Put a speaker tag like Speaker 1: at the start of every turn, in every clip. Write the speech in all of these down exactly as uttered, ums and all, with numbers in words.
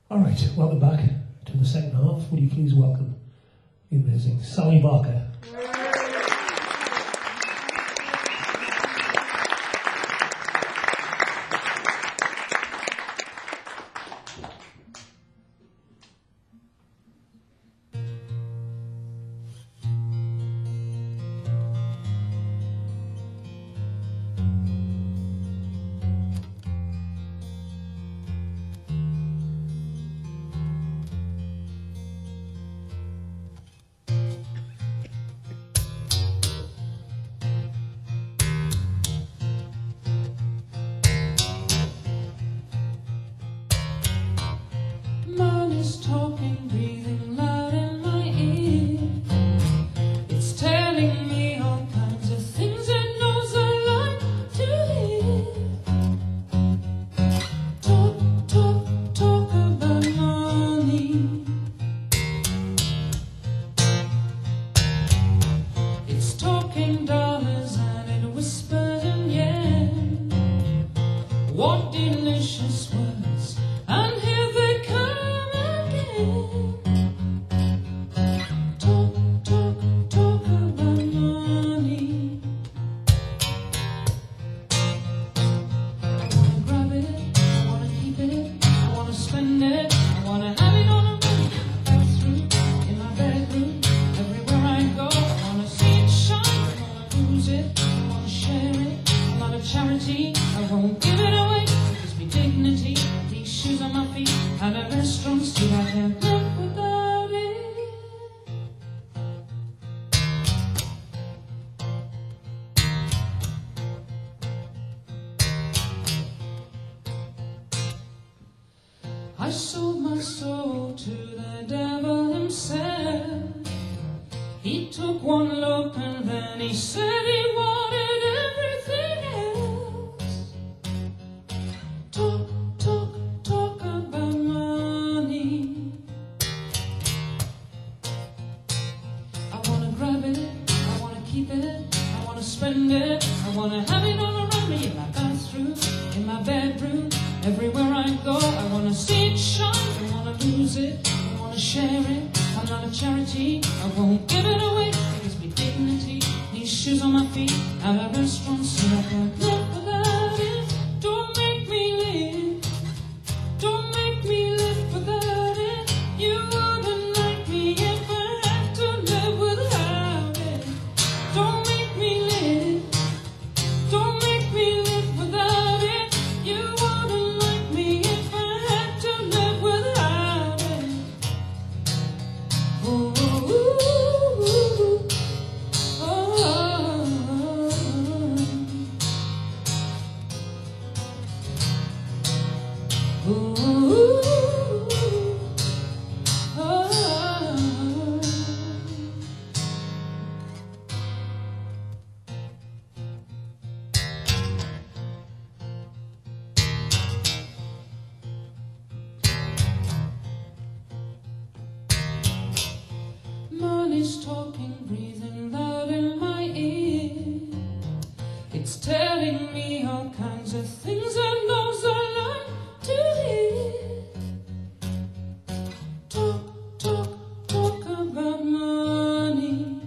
Speaker 1: All right, welcome back to the second half. Would you please welcome the amazing Sally Barker.
Speaker 2: Talking, breathing loud in my ear. It's telling me all kinds of things it knows I like to hear. Talk, talk, talk about money. It's talking dollars and it whispers in yen. What delicious words, and here they come. Talk, talk, talk about money. I wanna grab it, I wanna keep it, I wanna spend it, I wanna have it on a run. Bathroom, in my bedroom, everywhere I go. I wanna see it shine, I wanna lose it, I wanna share it. I'm not a charity, I won't give it away. It gives me dignity, these shoes on my feet, and a restaurant seat. I can't live without it. I sold my soul to the devil himself. He took one look and then he said he wanted everything else. Talk, talk, talk about money. I wanna grab it, I wanna keep it, I wanna spend it, I wanna have it all around me. In my bathroom, in my bedroom, everywhere I go. I wanna see it shine, I wanna lose it, I wanna share it. I'm not a charity, I won't give it away. It gives me dignity, these shoes on my feet, at a restaurant seat. I can't live without it. Don't make me live, don't make me live without it. You wouldn't like me if I had to live without it. Don't make me live, don't make me live without it. You wouldn't like me if I had to live without it. Ooh, ooh, ooh, oh, oh, oh. Ooh, oh, oh. Money's talking, breathing loud in my ear. It's telling me all kinds of things it knows I like to hear. Talk, talk, talk about money.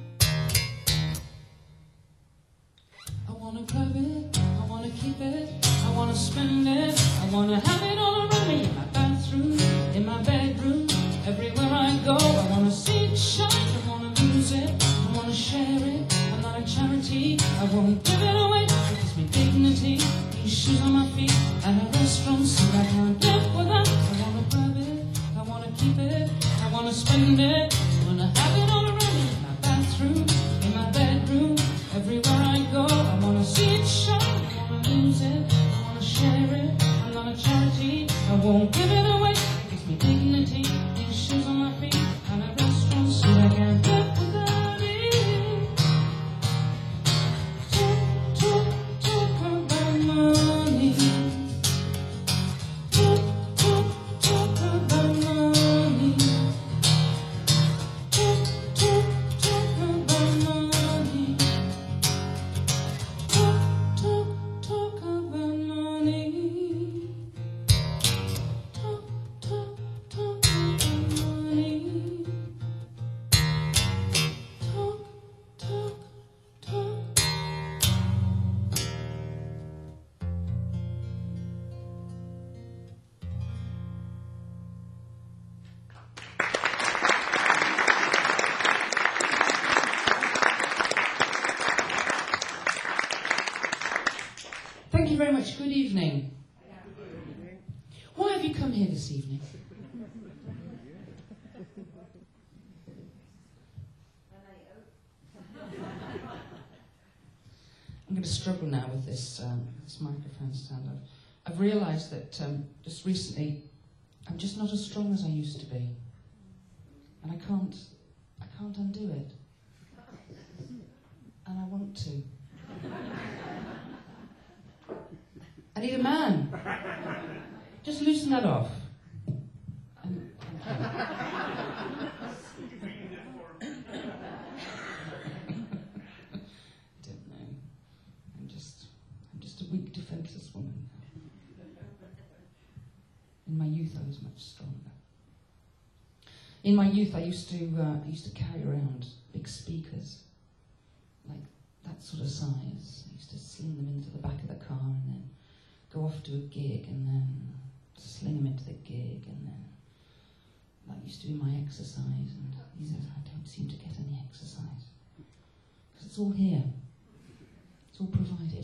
Speaker 2: I wanna grab it, I wanna keep it, I wanna spend it, I wanna have it all around me. In my bathroom, in my bedroom, everywhere I go. I wanna see it shine, I wanna lose it, I wanna share it. I'm not a charity, I won't give it away. It gives me dignity, these shoes on my feet, and a restaurant seat. I can't live without. I wanna grab it, I wanna keep it, I wanna spend it, I wanna have it all around me. In my bathroom, in my bedroom, everywhere I go. I wanna see it shine, I wanna lose it, I wanna share it. I'm not a charity, I won't give it away. It gives me dignity, these shoes on my feet, and a restaurant seat. I can't live without it. Talk, talk, talk about money. Talk, talk, talk about money. Talk, talk, talk about money. Talk, talk, talk about money. Talk, talk. good evening. Why have you come here this evening? I'm going to struggle now with this, um, this microphone stand. I've, I've realised that um, just recently I'm just not as strong as I used to be, and I can't, I can't undo it, and I want to. I need a man. Just loosen that off. And, okay. Weak, defenceless woman. In my youth, I was much stronger. In my youth, I used to uh, I used to carry around big speakers, like that sort of size. I used to sling them into the back of the car and then go off to a gig and then sling them into the gig and then that used to be my exercise. And these days, I don't seem to get any exercise because it's all here. It's all provided.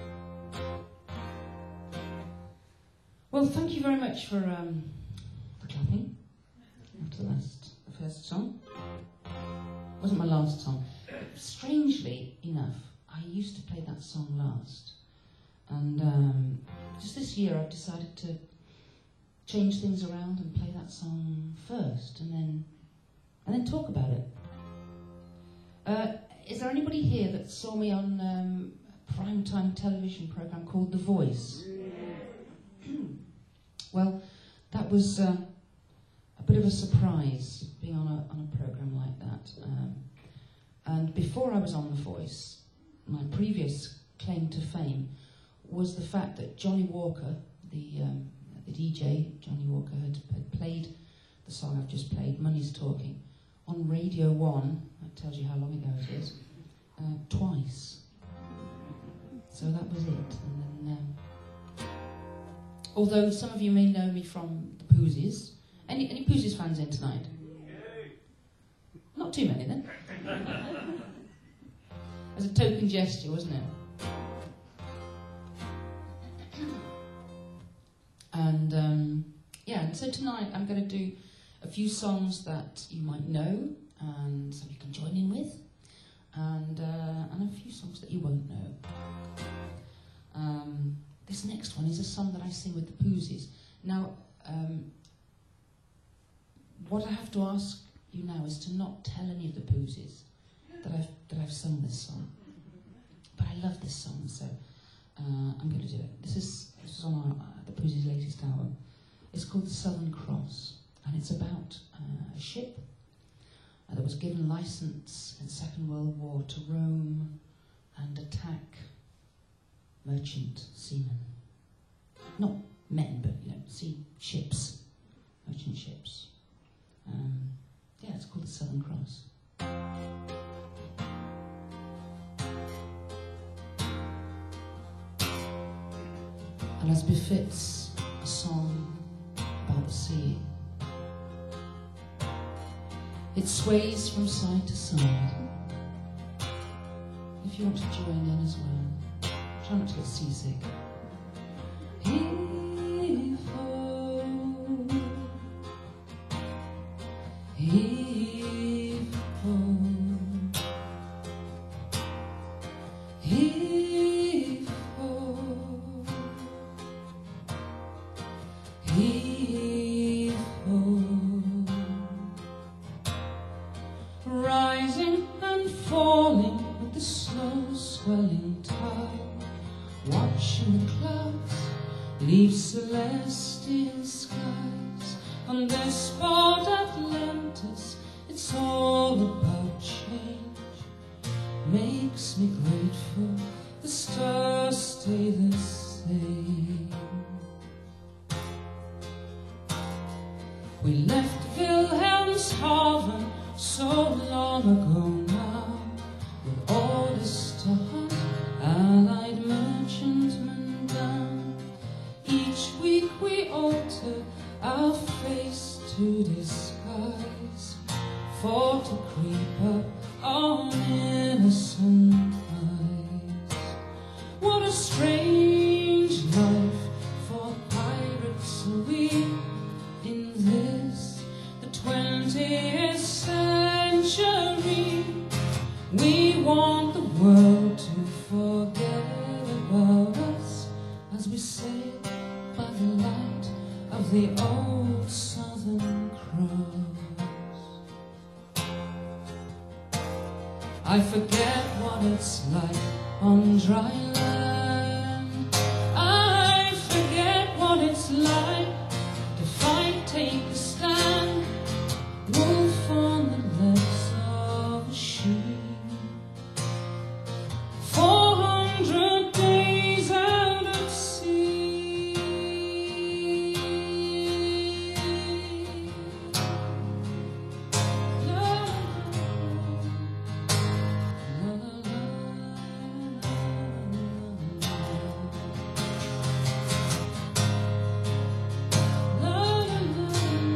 Speaker 2: Well, thank you very much for um, for clapping after the last, the first song. It wasn't my last song. Strangely enough, I used to play that song last, and um, just this year I've decided to change things around and play that song first, and then and then talk about it. Uh, is there anybody here that saw me on um, a primetime television program called The Voice? Well, that was uh, a bit of a surprise, being on a, on a programme like that. Um, and before I was on The Voice, my previous claim to fame was the fact that Johnny Walker, the, um, the D J, Johnny Walker, had, had played the song I've just played, Money's Talking, on Radio one, that tells you how long ago it is, uh, twice. So that was it. And then... Um, Although some of you may know me from the Poosies. Any, any Poosies fans in tonight? Not too many then. As a token gesture, wasn't it? And um, yeah, and so tonight I'm going to do a few songs that you might know and some you can join in with, and uh, and a few songs that you won't know. Um, This next one is a song that I sing with the Poosies. Now, um, what I have to ask you now is to not tell any of the Poosies that I've that I've sung this song. But I love this song, so uh, I'm going to do it. This is this is on our, uh, the Poosies' latest album. It's called The Southern Cross, and it's about uh, a ship uh, that was given license in the Second World War to roam and attack merchant seamen. Not men, but, you know, sea ships. Merchant ships. Um, yeah, it's called The Southern Cross. And as befits a song about the sea, it sways from side to side. If you want to join in as well, try not to get seasick. Heave-ho, heave-ho, heave-ho, heave-ho. Rising and falling with the slow swelling tide, watching the clouds leave celestial skies. On this spot Atlantis, it's all about change. Makes me grateful the stars stay the same. We left Wilhelmshaven so long ago now, with orders to hunt Allied merchantmen down. Each week we alter our face to disguise, for to creep up on innocent eyes. What a strange life want the world to forget about us as we sit by the light of the old southern cross. I forget what it's like on dry land. I forget what it's like to fight, take a stand, wolf on the legs of a sheep. Four hundred days out at sea. La, la, la, la, la, la, la,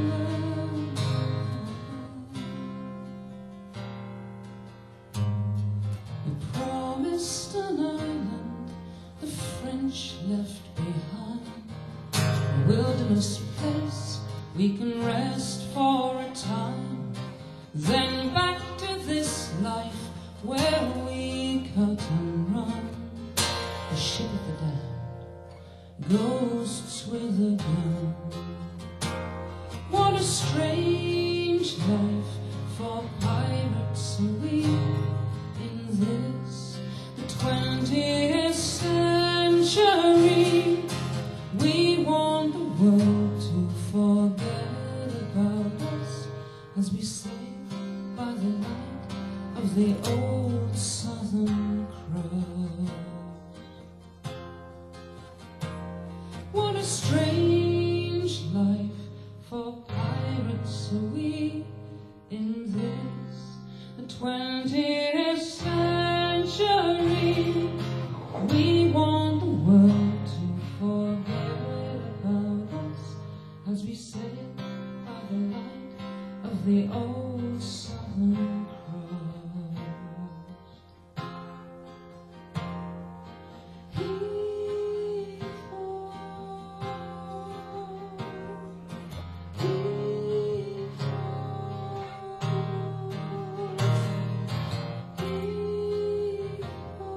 Speaker 2: we promised an island the French left behind, a wilderness place we can rest for a time, then back to this life where we cut and run. The ship of the damned, ghosts with a gun. What a strange life for pirates are we in this, the twentieth century. We want the world to forget about us as we sit by the light of the old southern cross. What a strange life for pirates are we in this, the twentieth century. We want the world to forget about us as we sit by the light of the old southern cross. Heave ho, heave ho, heave ho,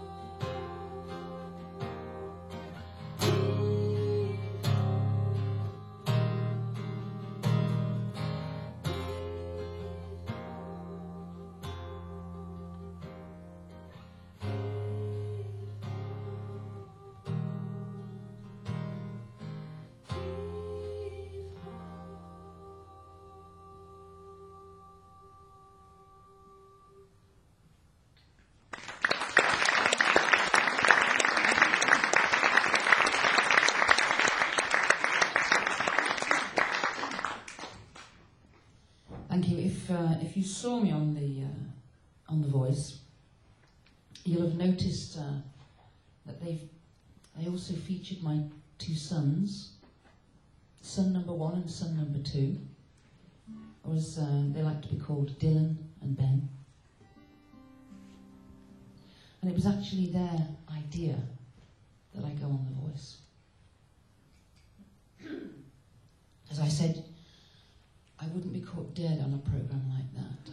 Speaker 2: Thank you. If uh, if you saw me on the uh, on The Voice, you'll have noticed uh, that they've. I also featured my two sons, son number one and son number two, or as uh, they like to be called, Dylan and Ben. And it was actually their idea that I go on The Voice. As I said, I wouldn't be caught dead on a programme like that.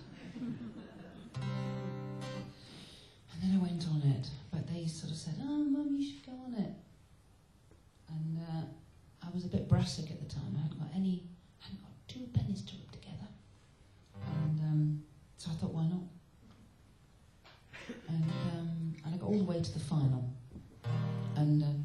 Speaker 2: And then I went on it, but they sort of said, oh, Mum, you should go on it. And uh, I was a bit brassic at the time. I hadn't got any, I hadn't got two pennies to rub together. And um, so I thought, why not? And, um, and I got all the way to the final. And uh,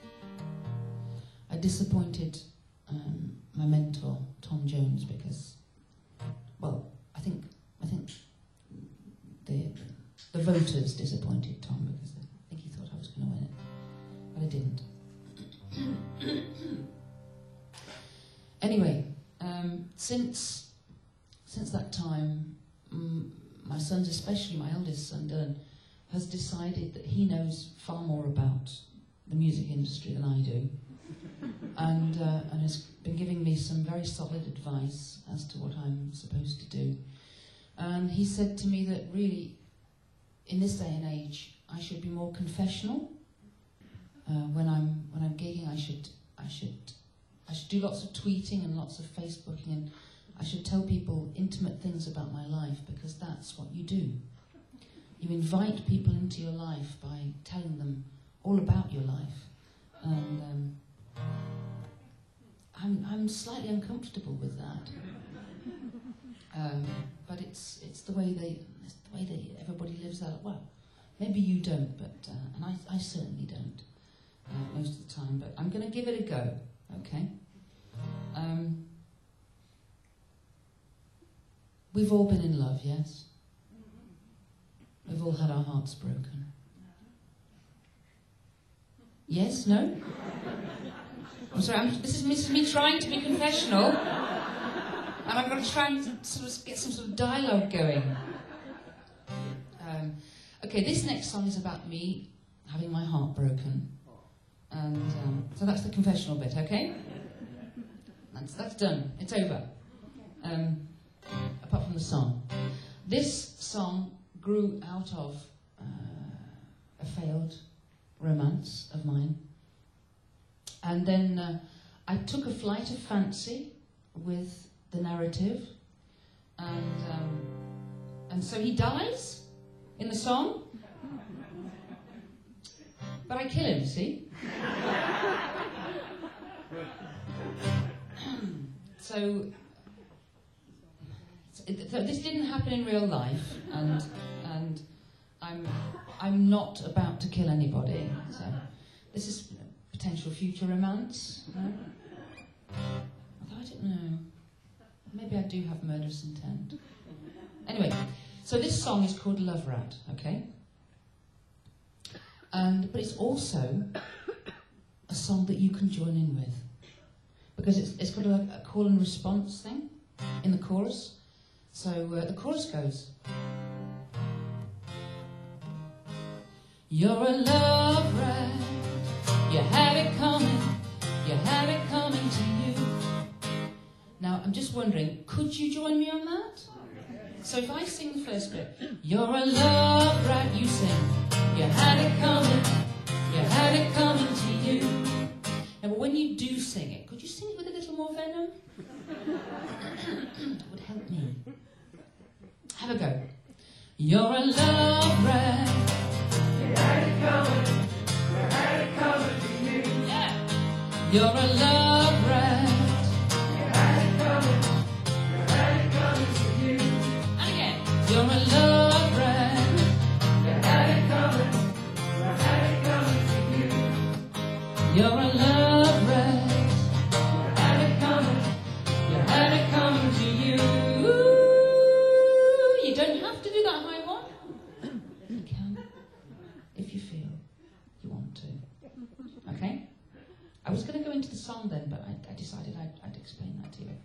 Speaker 2: I disappointed um, my mentor, Tom Jones, because, well, I think I think the the voters disappointed Tom because I think he thought I was going to win it, but I didn't. Anyway, um, since since that time, um, my sons, especially my eldest son Dylan, has decided that he knows far more about the music industry than I do. And, uh, and has been giving me some very solid advice as to what I'm supposed to do. And he said to me that really, in this day and age, I should be more confessional. Uh, when I'm when I'm gigging, I should I should I should do lots of tweeting and lots of Facebooking, and I should tell people intimate things about my life because that's what you do. you invite people into your life by telling them all about your life. And um, I'm, I'm slightly uncomfortable with that. Um, but it's it's the way they it's the way that everybody lives that. Well, maybe you don't, but uh, and I, I certainly don't uh, most of the time. But I'm going to give it a go. Okay. Um, we've all been in love, yes. We've all had our hearts broken. Yes? No? I'm sorry. I'm, this is this is me trying to be confessional. And I'm going to try and sort of get some sort of dialogue going. Um, okay, this next song is about me having my heart broken. And um, so that's the confessional bit, okay? That's, that's done. It's over. Um, apart from the song. This song grew out of uh, a failed romance of mine. And then uh, I took a flight of fancy with the narrative, and um, and so he dies in the song, but I kill him, see? so, so this didn't happen in real life, and and I'm I'm not about to kill anybody, so this is potential future romance, no? Although I don't know. Maybe I do have murderous intent. Anyway, so this song is called Love Rat, okay? And but it's also a song that you can join in with, because it's it's got a, a call and response thing in the chorus. So uh, the chorus goes: You're a love rat, you have it coming, you have it coming to you. Now, I'm just wondering, could you join me on that? So if I sing the first bit, you're a love rat, you sing, you had it coming, you had it coming to you. Now, but when you do sing it, could you sing it with a little more venom? That would help me. Have a go. You're a love rat, you had it coming, you had it coming to you. Yeah. You're a love rat. You're a love rat, you had it coming, you had it coming to you. You're a love rat, you had it coming, you had it coming to you. You don't have to do that high one. You can, if you feel you want to. Okay? I was going to go into the song then, but I, I decided I'd, I'd explain that to you.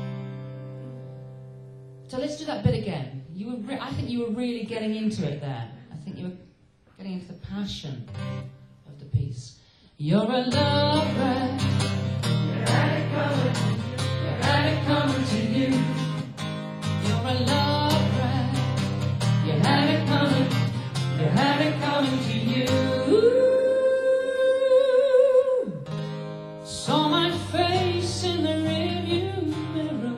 Speaker 2: So let's do that bit again. You were re- I think you were really getting into it there. I think you were getting into the passion of the piece. You're a love rat, you had it coming, you had it coming to you. You're a love rat, you had it coming, you had it coming to you. Saw my face in the rearview mirror.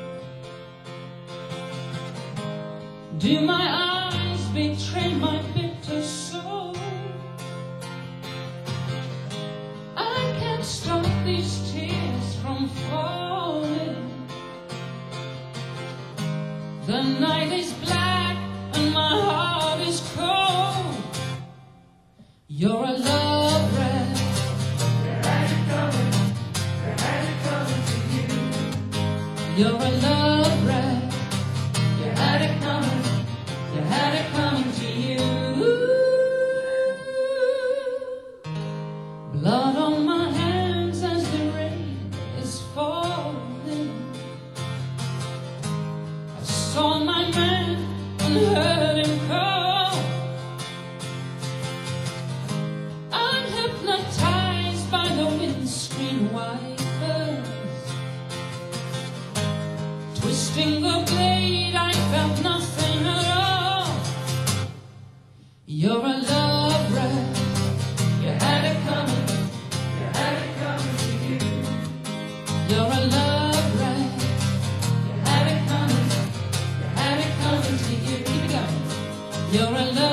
Speaker 2: Do my eyes betray my bitter soul? I can't stop these tears from falling. The night is black and my heart is cold. You're a love rat, you had it coming, you had it coming to you. You're a love rat, you had it coming, you had it coming to you. Blood on my hands as the rain is falling. I saw my man and heard him call. I'm hypnotized by the windscreen wipers. Twisting the blade, I felt nothing at all. You're a love rat, you had it coming, you had it coming to you. You're a love rat, you had it coming, you had it coming to you. Keep it going. You're a love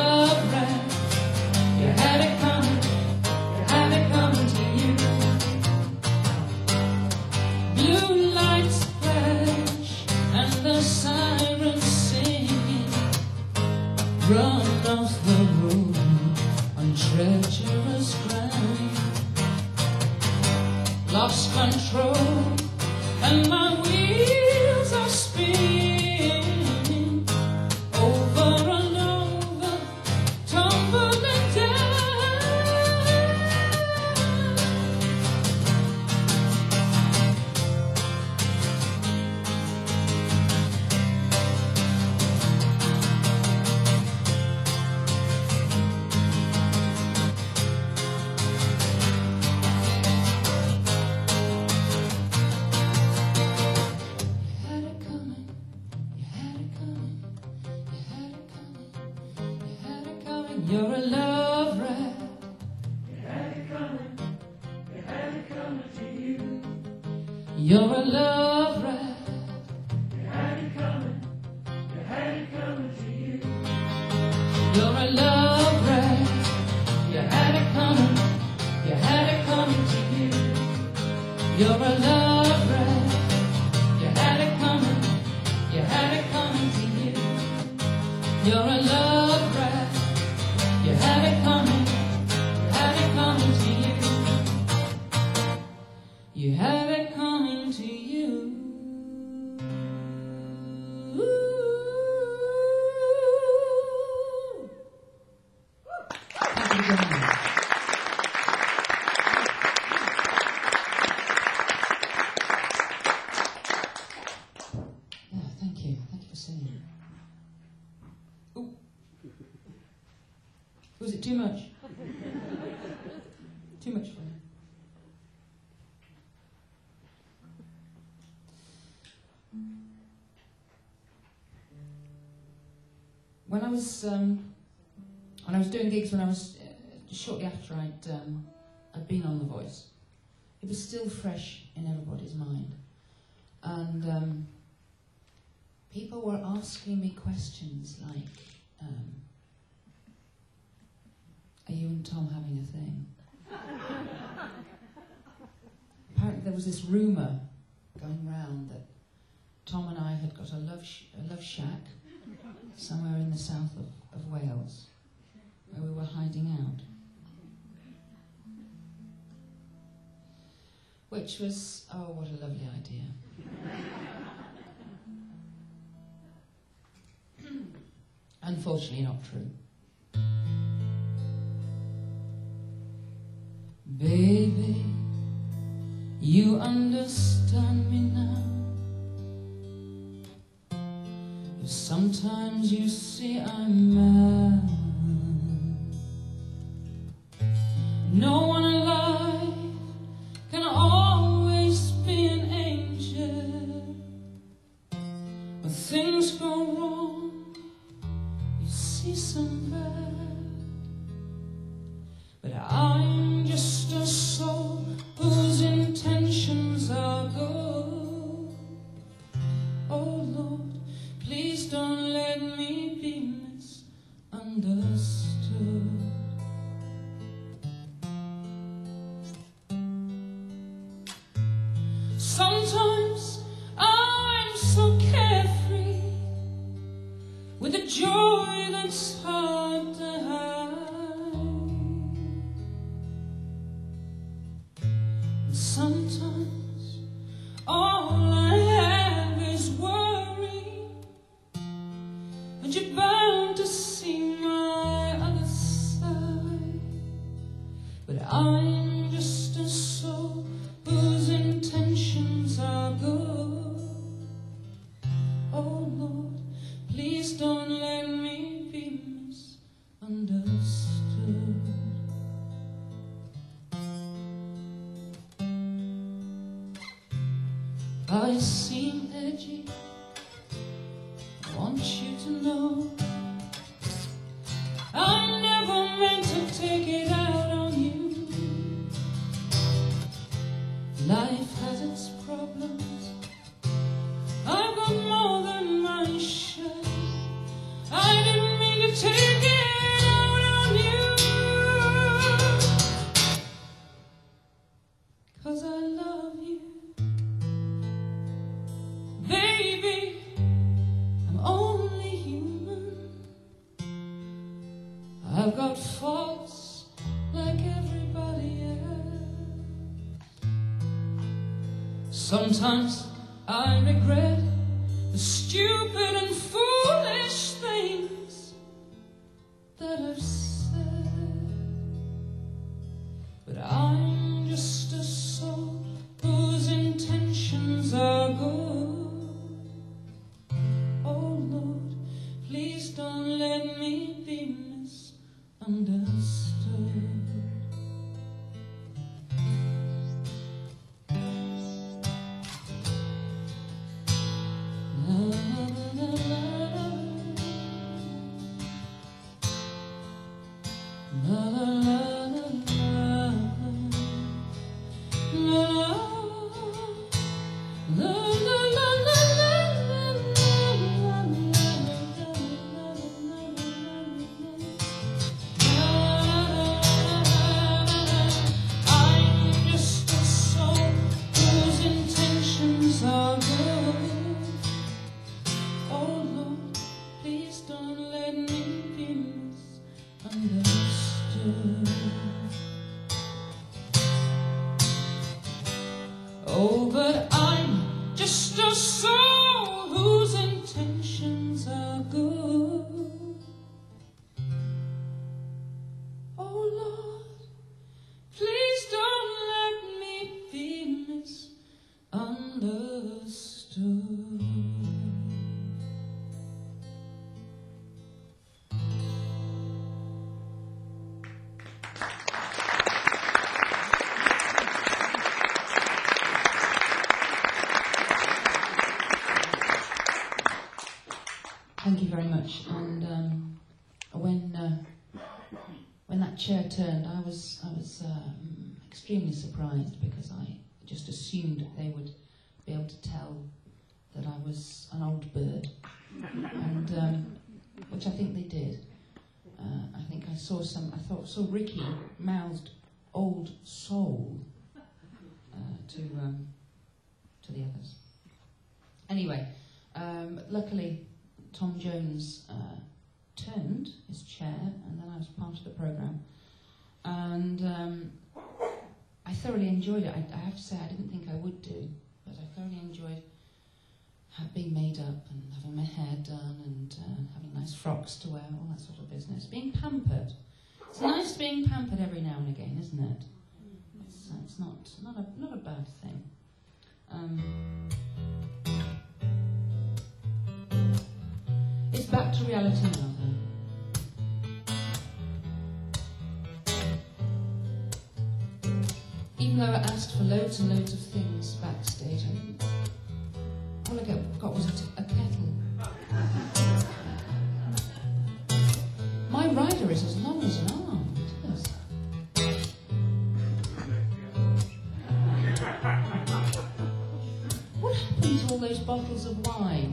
Speaker 2: run off the road on treacherous ground. Lost control and my wheels are spinning over and over, tumbling down. You're a love rat. You had it coming, you had it coming to you. You're a love rat. You had it coming, you had it coming to you. You're a love rat. You had it coming, you had it coming to you. You're a love rat. You had it coming, you had it coming to you. You're a love rat. You had it coming, you had it coming to you. You had it coming to you. Thank you very much. Yeah, thank you. Thank you for singing. Ooh. Was it too much? Too much for you? When I was um, when I was doing gigs, when I was uh, shortly after I'd um, I'd been on The Voice, it was still fresh in everybody's mind, and um, people were asking me questions like. Um, Are you and Tom having a thing? Apparently there was this rumour going round that Tom and I had got a love, sh a love shack somewhere in the south of, of Wales where we were hiding out. Which was, oh, what a lovely idea. Unfortunately not true. Baby, you understand me now. If sometimes you see I'm mad, no one alive can always be an angel. When things go wrong, you see some bad, but I'm just a soul whose intentions are good. Oh Lord, please don't let me be misunderstood. Sometimes I'm so carefree with a joy that's hard to hide. And sometimes all I have is worry, but you're bound to see my other side. But I'm just a soul whose intentions are good. Oh Lord, please don't let me be misunderstood. I seem edgy, I want you to know I never meant to take it out on you. Life has its problems, I've got more than my share. I didn't mean to take it out on you, 'cause I love you. Baby, I'm only human. got faults like everybody else. Sometimes I regret the stupid and foolish things that I've said, but I'm just a soul whose intentions are good. Oh Lord, please don't let me be misunderstood. Oh, but I'm just a soul whose intentions are good. Oh Lord, please don't let me be misunderstood. Thank you very much. And um, when uh, when that chair turned, I was I was um, extremely surprised, because I just assumed they would be able to tell that I was an old bird, and um, which I think they did. Uh, I think I saw some. I thought saw Ricky mouthed "old soul" uh, to um, to the others. Anyway, um, luckily Tom Jones uh, turned his chair, and then I was part of the programme, and um, I thoroughly enjoyed it. I, I have to say, I didn't think I would do, but I thoroughly enjoyed being made up and having my hair done and uh, having nice frocks to wear, all that sort of business. Being pampered. It's nice being pampered every now and again, isn't it? It's, uh, it's not not a not a bad thing. Um, it's back to reality now, then. Even though I asked for loads and loads of things backstage, I didn't. All I got was a, t- a kettle. My rider is as long as an arm. It is. What happened to all those bottles of wine?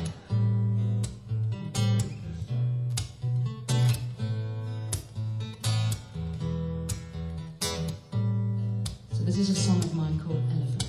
Speaker 2: So this is a song of mine called Elephants.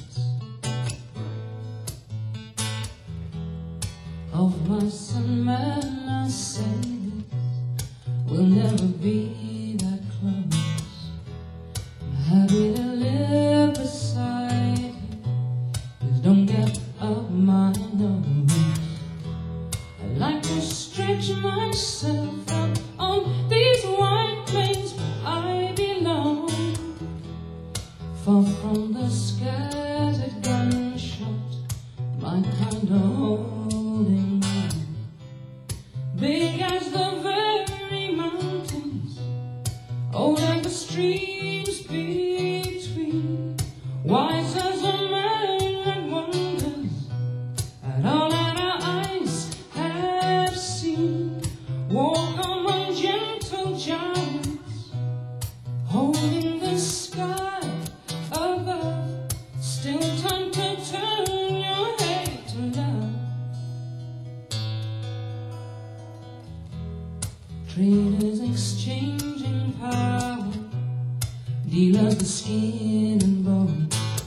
Speaker 2: Of mice and men I say we'll never be that close. I'm happy to live beside you. Please don't get up my nose. I like to stretch myself out on these white plains where I belong, far from the scattered gunshot, my kind of holding on. Big as the very mountains, old like the streams between, wise as a man that wonders at all that our eyes have seen. Walk among gentle giants, holding the sky above. Still time to turn your head to love. Traders exchanging power, dealers the skin and bone.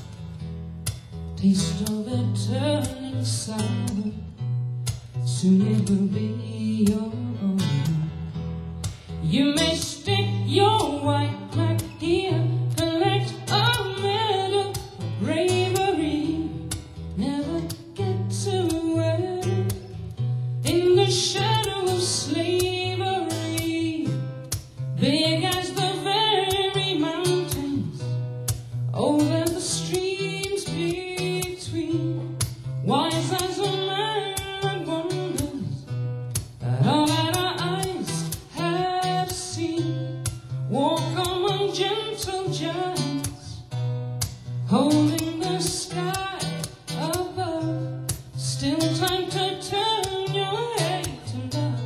Speaker 2: Taste of it turning sour, soon it will be your own. You may stick your white flag here, collect a medal for bravery, never get to wear it in the shadow of slavery. Big as the very mountains, over the streams between, wise as a man that wonders at all that our eyes have seen. Walk among gentle giants, holding the sky above. Still time to turn your head to love.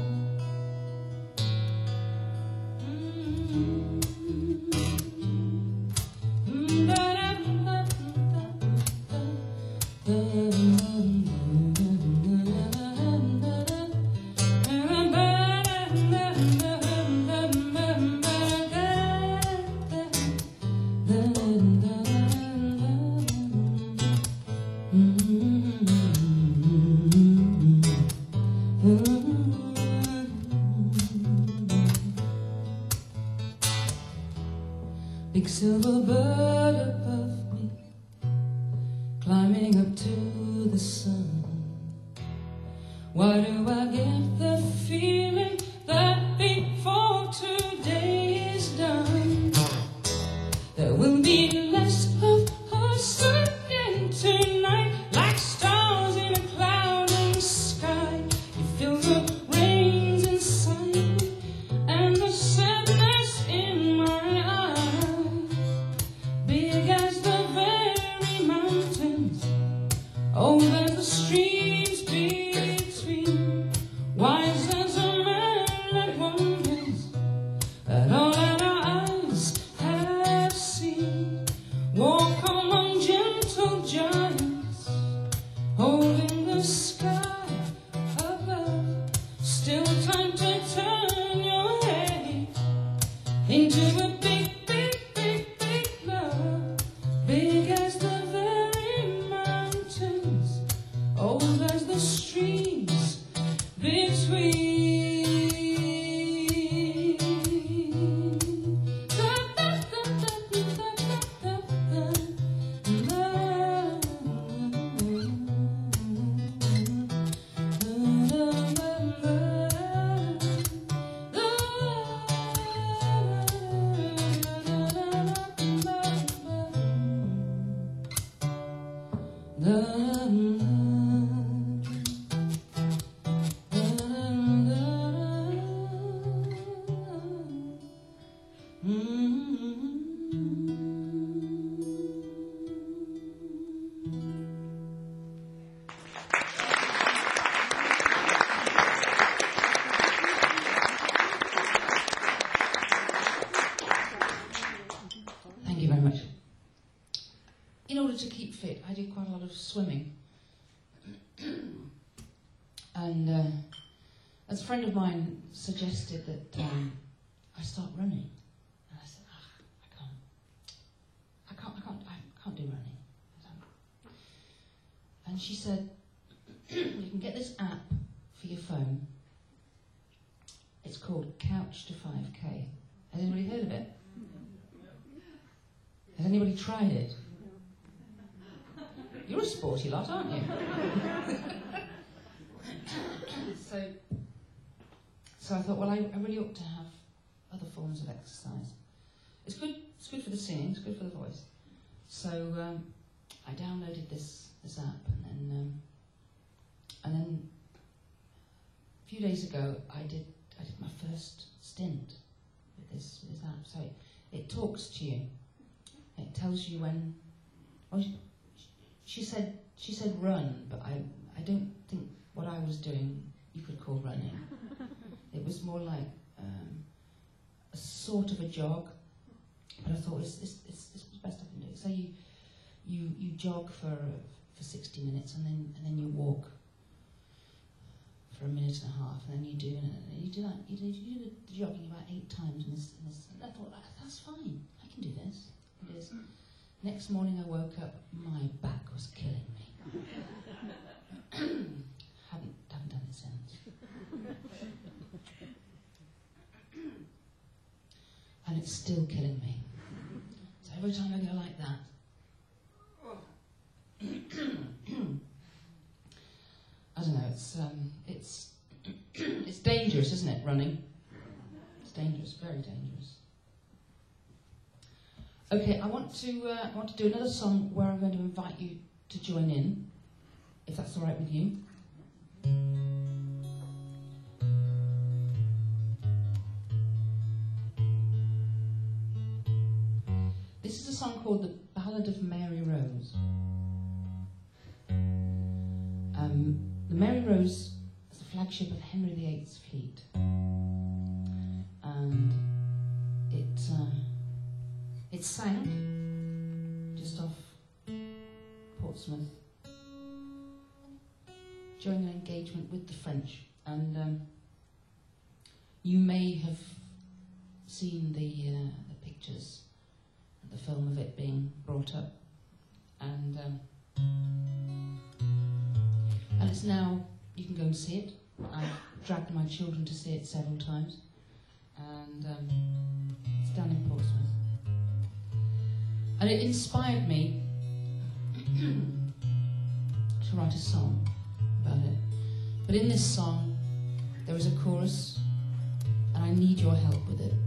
Speaker 2: Big silver bird above me, climbing up to the sun. Why do I get the feeling that before today is done, there will be less of us again tonight, like stars in a cloudy sky? You feel the rains inside and the sadness in my eyes. Big as the very mountains, over the streams between, wise as a man that wonders at all that our eyes have seen. Walk among gentle giants, holding the sky above. Still time to turn your head into a big, big, big, big love. Big as the very mountains, old as the streams between. Da, da, da, da, da, da, da, Thank you very much. In order to keep fit, I do quite a lot of swimming. And uh, as a friend of mine suggested that um, I start running. And I said, ah, I can't. I can't, I can't, I can't do running. I don't. And she said, you can get this app for your phone. It's called Couch to five K. Has anybody heard of it? Has anybody tried it? You're a sporty lot, aren't you? so, so I thought, well, I, I really ought to have other forms of exercise. It's good. It's good for the singing. It's good for the voice. So um, I downloaded this this app, and then um, and then a few days ago, I did I did my first stint with this with this app. So it, it talks to you. It tells you when. Well, she, she said she said run, but I I don't think what I was doing you could call running. It was more like um, a sort of a jog. But I thought it's it's it's, it's the best I can do. So you you you jog for for sixty minutes, and then and then you walk for a minute and a half, and then you do and you do that you do, you do the jogging about eight times in this, in this and I thought that's fine. I can do this. It is. Next morning I woke up, my back was killing me. haven't haven't done it since. it's still killing me. So every time I go like that, I don't know. It's um, it's it's dangerous, isn't it? Running. It's dangerous, very dangerous. Okay, I want to uh, I want to do another song where I'm going to invite you to join in, if that's all right with you. This is a song called The Ballad of Mary Rose. Um, the Mary Rose is the flagship of Henry the Eighth's fleet, and it uh, it sank just off Portsmouth during an engagement with the French, and um, you may have seen the uh, the pictures, the film of it being brought up, and um, and it's now, you can go and see it. I've dragged my children to see it several times, and um, it's down in Portsmouth. And it inspired me to write a song about it. But in this song, there is a chorus, and I need your help with it.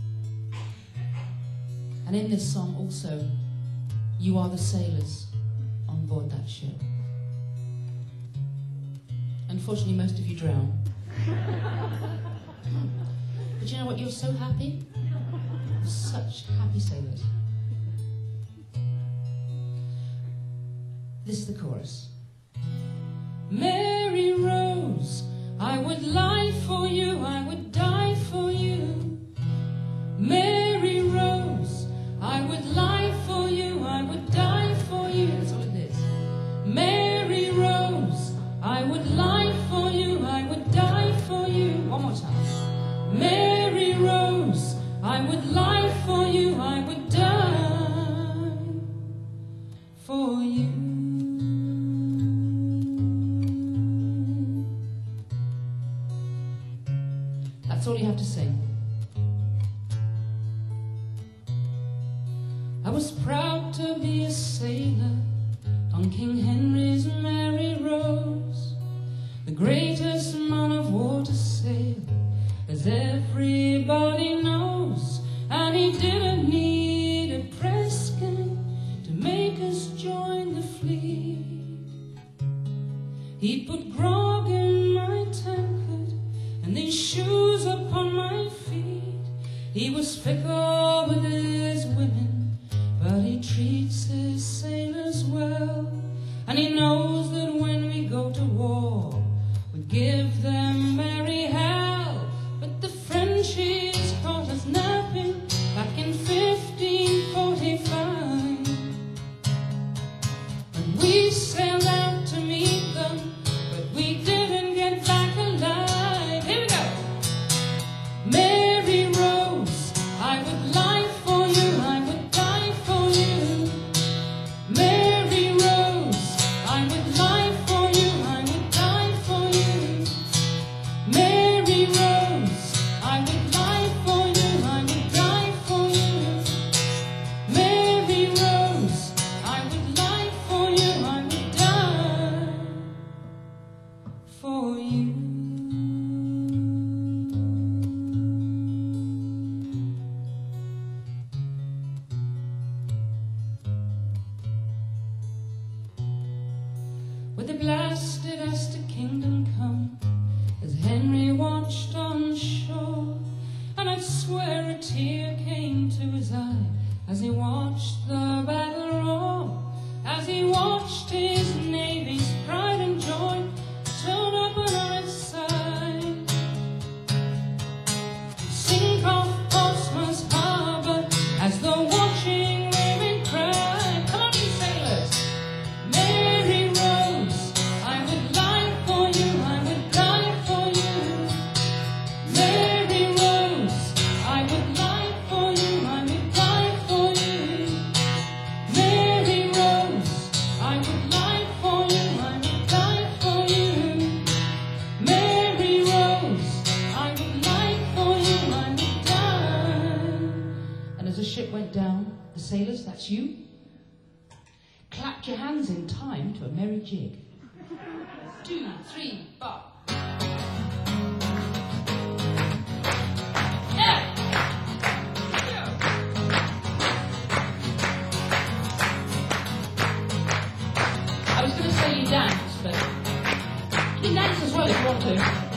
Speaker 2: And in this song also, you are the sailors on board that ship. Unfortunately, most of you drown. But you know what? You're so happy. You're such happy sailors. This is the chorus. Mary Rose, I would lie for you, I would die for you. Mary Rose, I would lie for you, I would die for you. That's all it is. Mary Rose, I would lie for you, I would die for you. One more time. Mary Rose, I would lie for you, I would die for you. That's all you have to sing. I was proud to be a sailor on King Henry's Mary Rose, the greatest man of war to sail, as everybody knows. And he didn't need a press gang to make us join the fleet. He put grog in my tankard and these shoes upon my feet. He was fickle with his women, but he treats his sailors well. And he knows that when we go to war, we give them merry hell. But the Frenchies caught us napping back in fifteen forty-five, and we sailed out to meet them, but we didn't get back alive. Here we go. Mary Rose, I would lie for you, I would die for you. Mary Rose, I would lie for you, I would die for you. Mary Rose, I would lie for you, I would die for you. Mary Rose, I would lie for you, I would die for you. With the blasted Astor Kingdom come, as Henry watched on shore, and I'd swear a tear came to his eye as he watched the battle roar, as he watched his navy's pride and joy turn up on its that's you. Clap your hands in time to a merry jig. Two, three, four. Yeah! I was going to say you dance, but you can dance as well if you want to.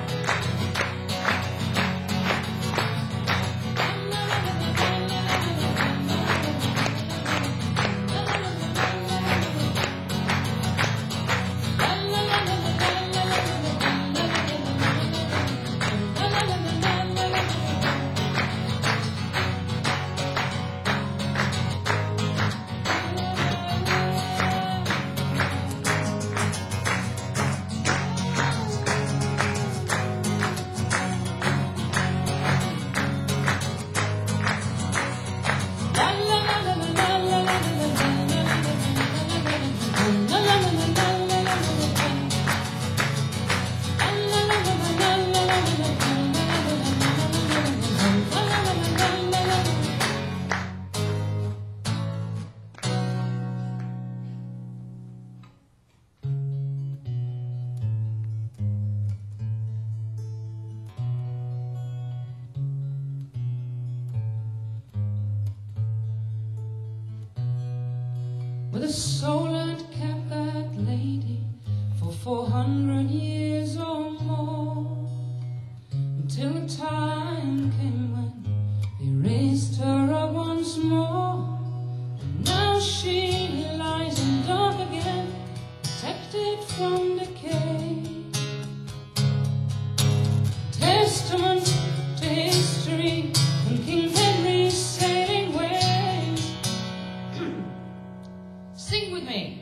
Speaker 2: With a soul that kept that lady for four hundred years or more, until the time came when they raised her up once more. And now she lies in dark again, protected from decay. Testament to history and King Henry's sailing ways. Sing with me.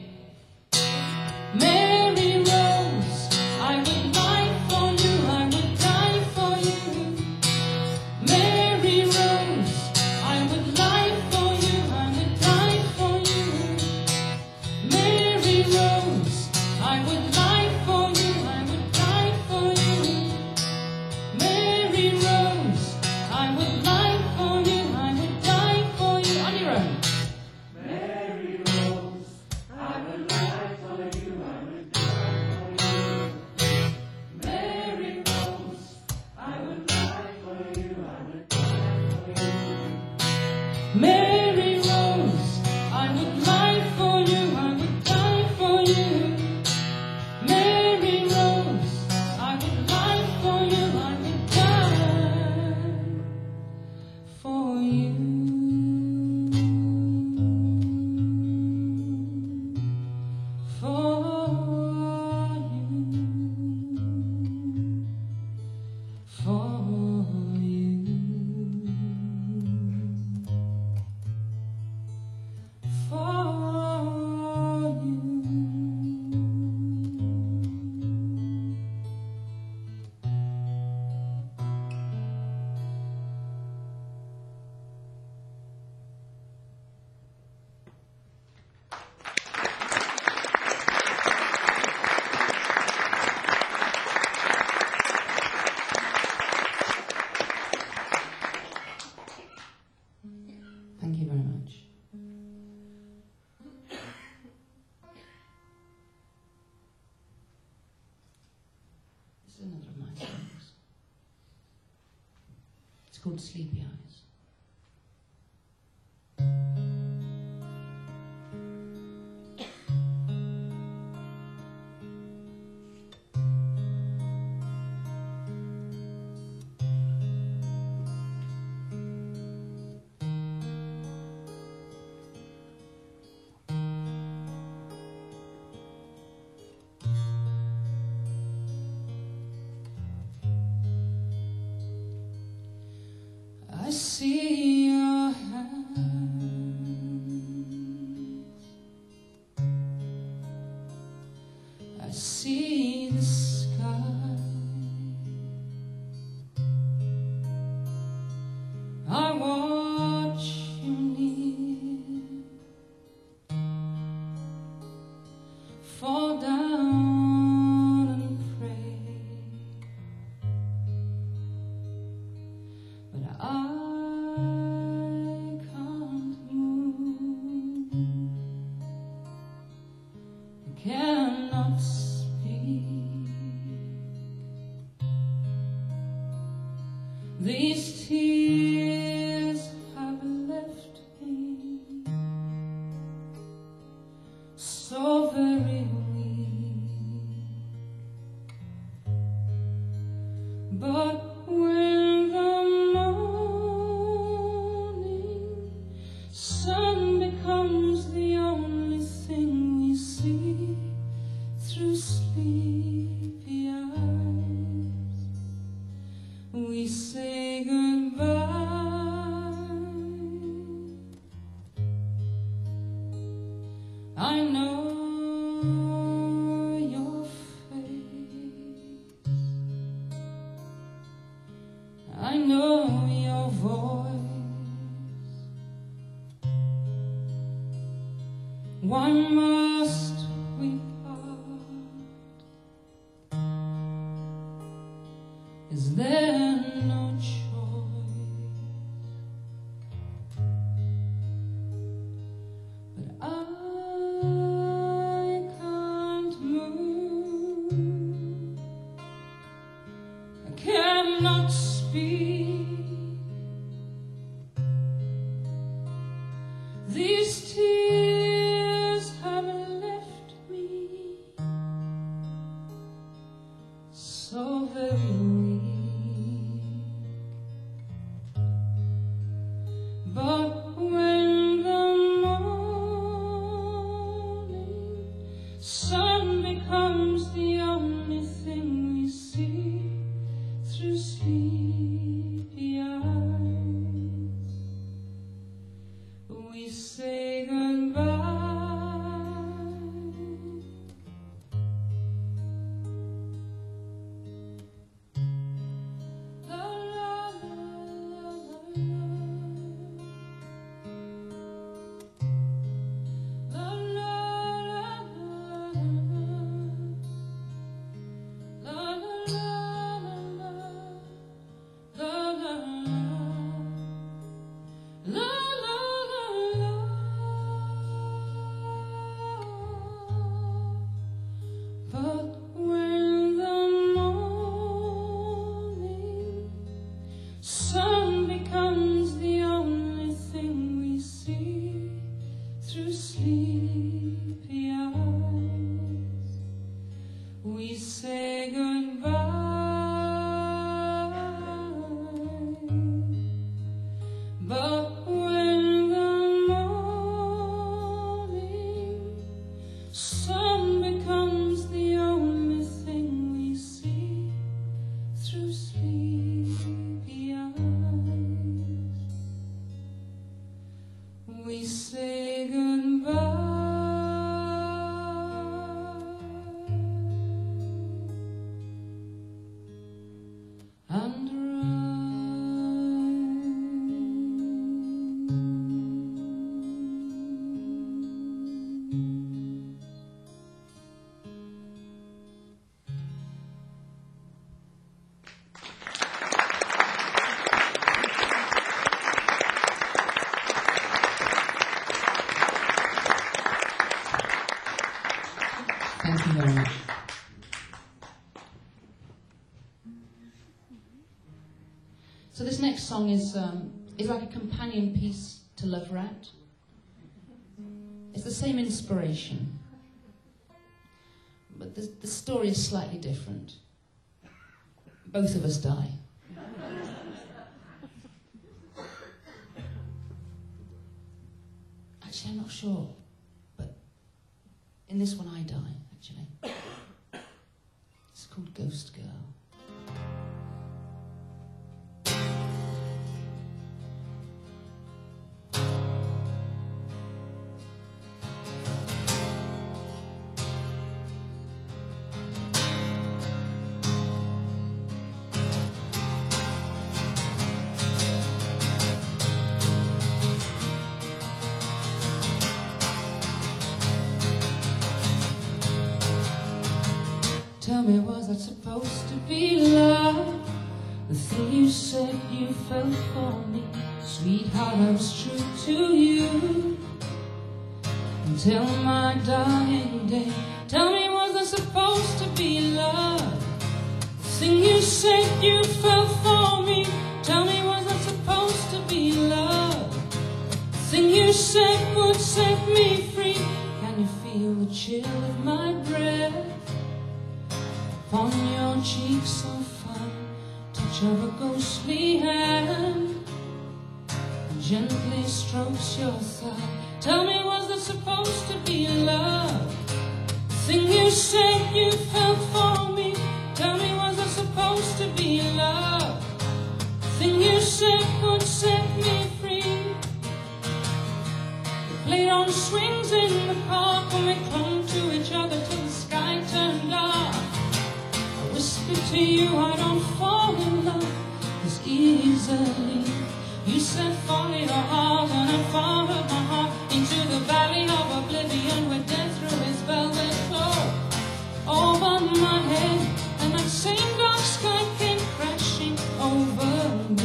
Speaker 2: Mary Rose, I would die for you, I would die for you. Mary Rose, I would die for you, I would die for you. Mary Rose, I would die for you, I would die for you. Mary Rose, I would die for you, I would die for you. On your own. Mary Rose, I would die for you, I would die for you. Mary Rose, I would die for you, I would die for you. For you. For you. Thank you very much. This is another of my songs. It's called Sleepy Eyes. I see These tears have left me so very weak, but when the morning sun becomes the only thing we see through sleepy eyes, we say goodbye. I know your face, I know your voice. Why must we part? Is there no choice? But I can't move, I cannot speak. These tears have left me so very weak, but when the morning sun becomes the only thing we see through sleepy eyes, we say goodbye. La la la la la la la la la la la. But when the morning sun becomes the only thing we see through sleepy eyes, we say goodbye. But when the morning sun becomes the only thing we see through sleepy eyes, we say goodbye. And thank you very much. So this next song is um, is like a companion piece to Love Rat. It's the same inspiration, but the, the story is slightly different. Both of us die. Actually, I'm not sure, but in this one I die, actually. It's called Ghost Girl. Tell me, was that supposed to be love? The thing you said you felt for me, sweetheart, I was true to you until my dying day. Tell me, was that supposed to be love? The thing you said you felt for me. Tell said would set me free. Can you feel the chill of my breath upon your cheek so fine? Touch of a ghostly hand gently strokes your thigh. Tell me, was this supposed to be love? The thing you said you felt for me. Tell me, was this supposed to be love? The thing you said would set me free. We played on swings in the park when we clung to each other till the sky turned dark. I whispered to you I don't fall in love as easily. You said follow your heart, and I followed my heart into the valley of oblivion where death threw his velvet floor over my head, and that same dark sky came crashing over me.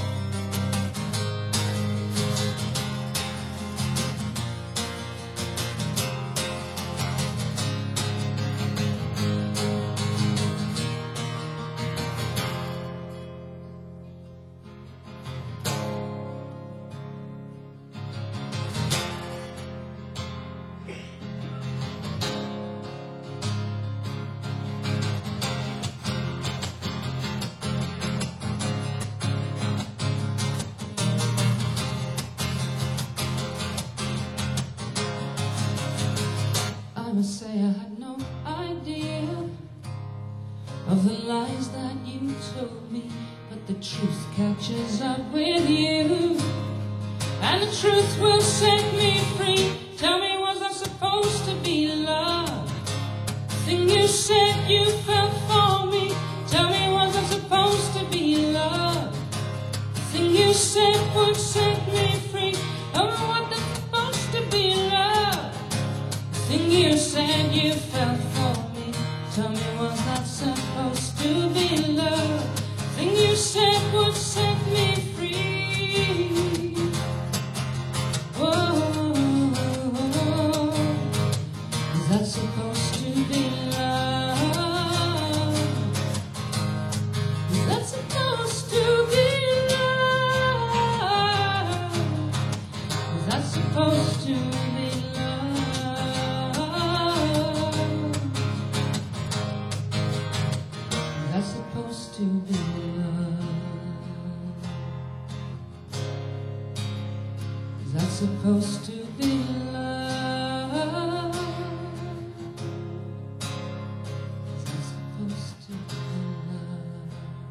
Speaker 2: I must say I had no idea of the lies that you told me, but the truth catches up with you, and the truth will set me free. Tell me, was I supposed to be love? The thing you said you felt for me. Tell me, was I supposed to be love? The thing you said would set me free. Oh, what that's supposed to be love? The thing you said you felt for me. Tell me, was that supposed to be love? The thing you said would set me free. Whoa, is that supposed to be love? Is that supposed to be love? Is that supposed to be love? That's supposed to be love. Is that supposed to be love? Is that supposed to be love?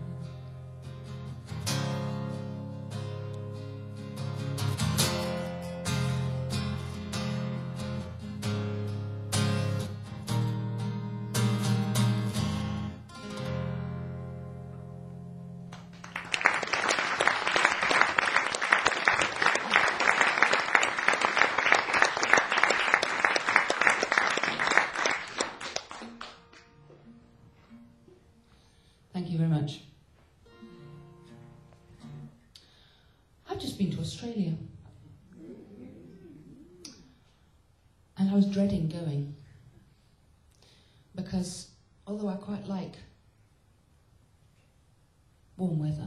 Speaker 2: Thank you very much. I've just been to Australia, and I was dreading going because although I quite like warm weather,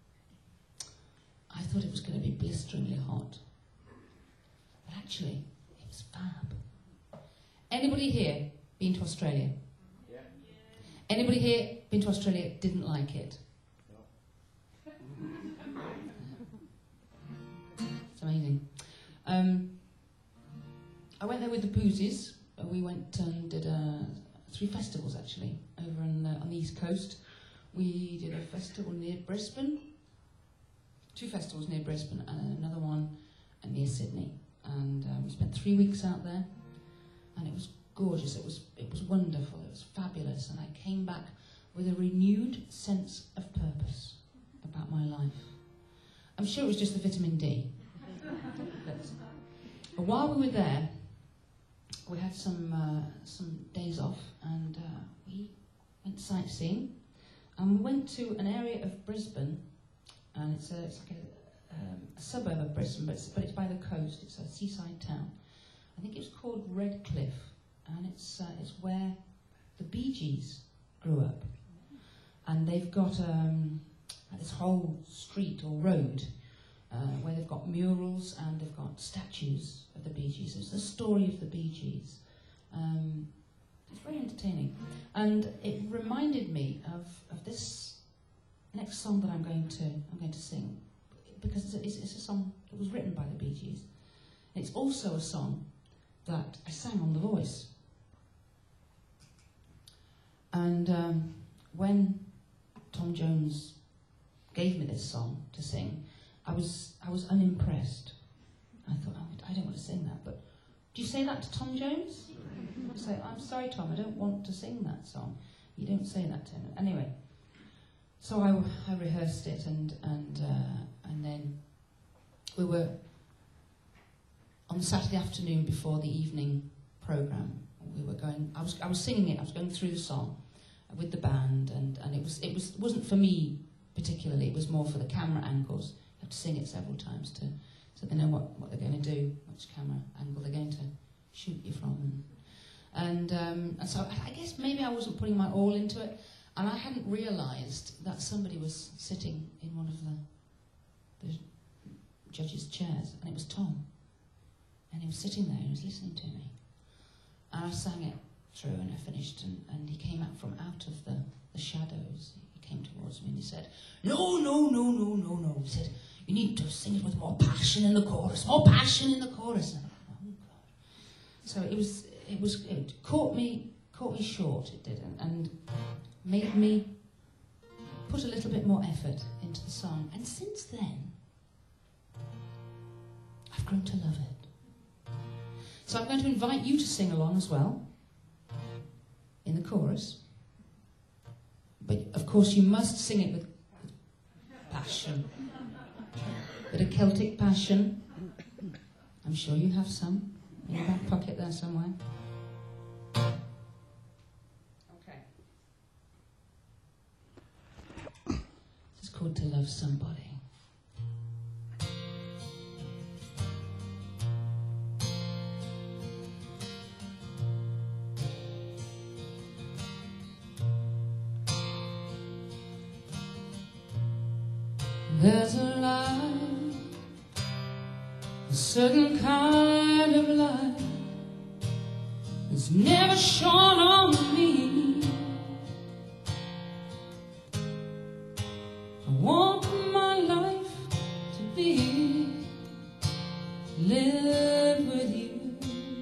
Speaker 2: I thought it was going to be blisteringly hot. But actually, it was fab. Anybody here been to Australia?
Speaker 3: Yeah.
Speaker 2: Anybody here been to Australia, didn't like it? It's amazing. Um, I went there with the Boosies. We went and did uh, three festivals actually over on, uh, on the East Coast. We did a festival near Brisbane, two festivals near Brisbane, and another one near Sydney. And uh, we spent three weeks out there, and it was gorgeous. It was it was wonderful. It was fabulous, and I came back with a renewed sense of purpose about my life. I'm sure it was just the vitamin D. But while we were there, we had some uh, some days off, and uh, we went sightseeing. And we went to an area of Brisbane, and it's, a, it's like a, um, a suburb of Brisbane, but it's, but it's by the coast. It's a seaside town. I think it's called Redcliffe, and it's uh, it's where the Bee Gees grew up. And they've got um, this whole street or road uh, where they've got murals and they've got statues of the Bee Gees. It's the story of the Bee Gees. Um, it's very entertaining. And it reminded me of, of this next song that I'm going to I'm going to sing, because it's a, it's, it's a song that was written by the Bee Gees. It's also a song that I sang on The Voice. And um, when Tom Jones gave me this song to sing, I was I was unimpressed. I thought, oh, I don't want to sing that. But do you say that to Tom Jones? I say, I'm sorry, Tom, I don't want to sing that song. You don't say that to him. Anyway, so I, I rehearsed it, and and uh, and then we were on the Saturday afternoon before the evening programme. We were going. I was I was singing it. I was going through the song with the band, and, and it was it was wasn't for me particularly. It was more for the camera angles. You have to sing it several times to so they know what, what they're going to do, which camera angle they're going to shoot you from, and and, um, and so I, I guess maybe I wasn't putting my all into it, and I hadn't realised that somebody was sitting in one of the the judges' chairs, and it was Tom, and he was sitting there and he was listening to me. And I sang it through and I finished, and, and he came out from out of the, the shadows. He came towards me and he said, no, no, no, no, no, no. He said, you need to sing it with more passion in the chorus, more passion in the chorus. And I thought, oh, God. So it was, it was, it caught me, caught me short, it did, and, and made me put a little bit more effort into the song. And since then, I've grown to love it. So I'm going to invite you to sing along as well, in the chorus. But of course you must sing it with passion. Bit of Celtic passion. I'm sure you have some in your back pocket there somewhere. Okay. It's called To Love Somebody. There's a light, a certain kind of light that's never shone on me. I want my life to be live with you,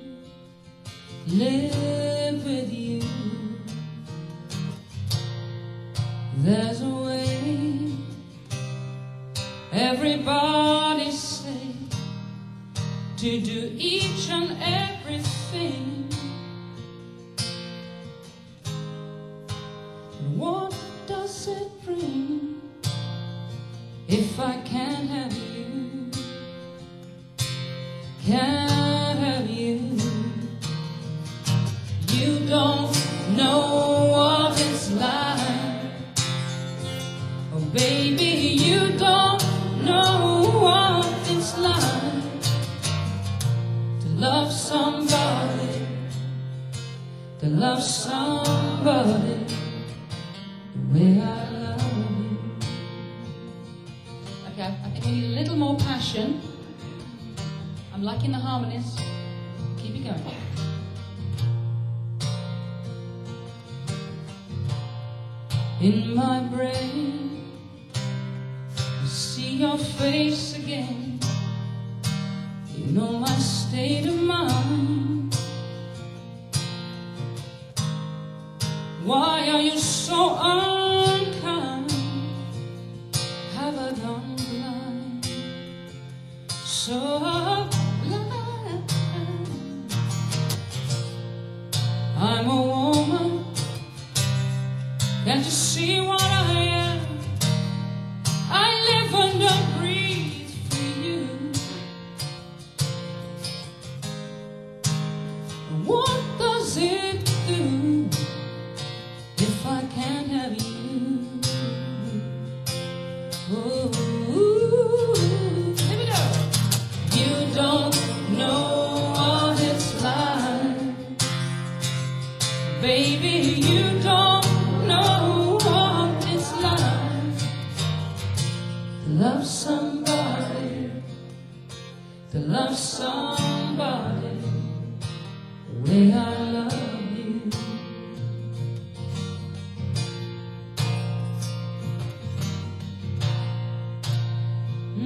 Speaker 2: live with you. There's a way. Everybody say to do each and everything. And what does it bring if I can't have you? Can't have you. You don't know what it's like. Oh, baby, you don't know what it's like to love somebody, to love somebody the way I love you. Okay, I think we need a little more passion. I'm liking the harmonies. Keep it going. In my brain see your face again. You know my state of mind. Why are you so unkind? Have I gone blind? So blind. I'm a woman. Can't you see what I am? I live and breathe for you. What does it do if I can't have you? Oh, here we go. You don't know what it's like, baby. You don't know what it's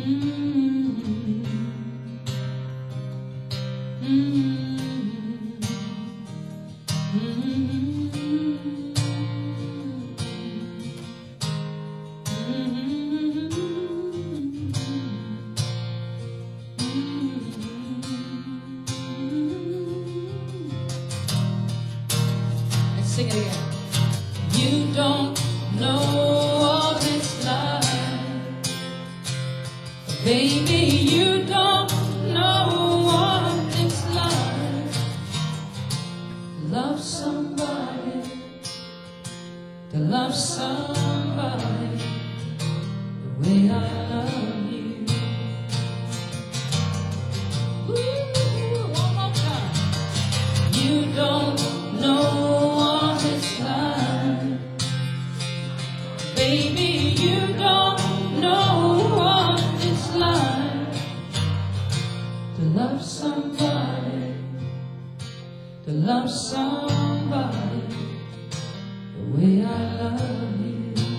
Speaker 2: Let's sing it again. You don't know what it's like, baby, you don't know what it's like. Love somebody, to love somebody the way I love you. Ooh, one more time. You don't know what it's like, baby, you don't know what it's like to love somebody, to love somebody the way I love you.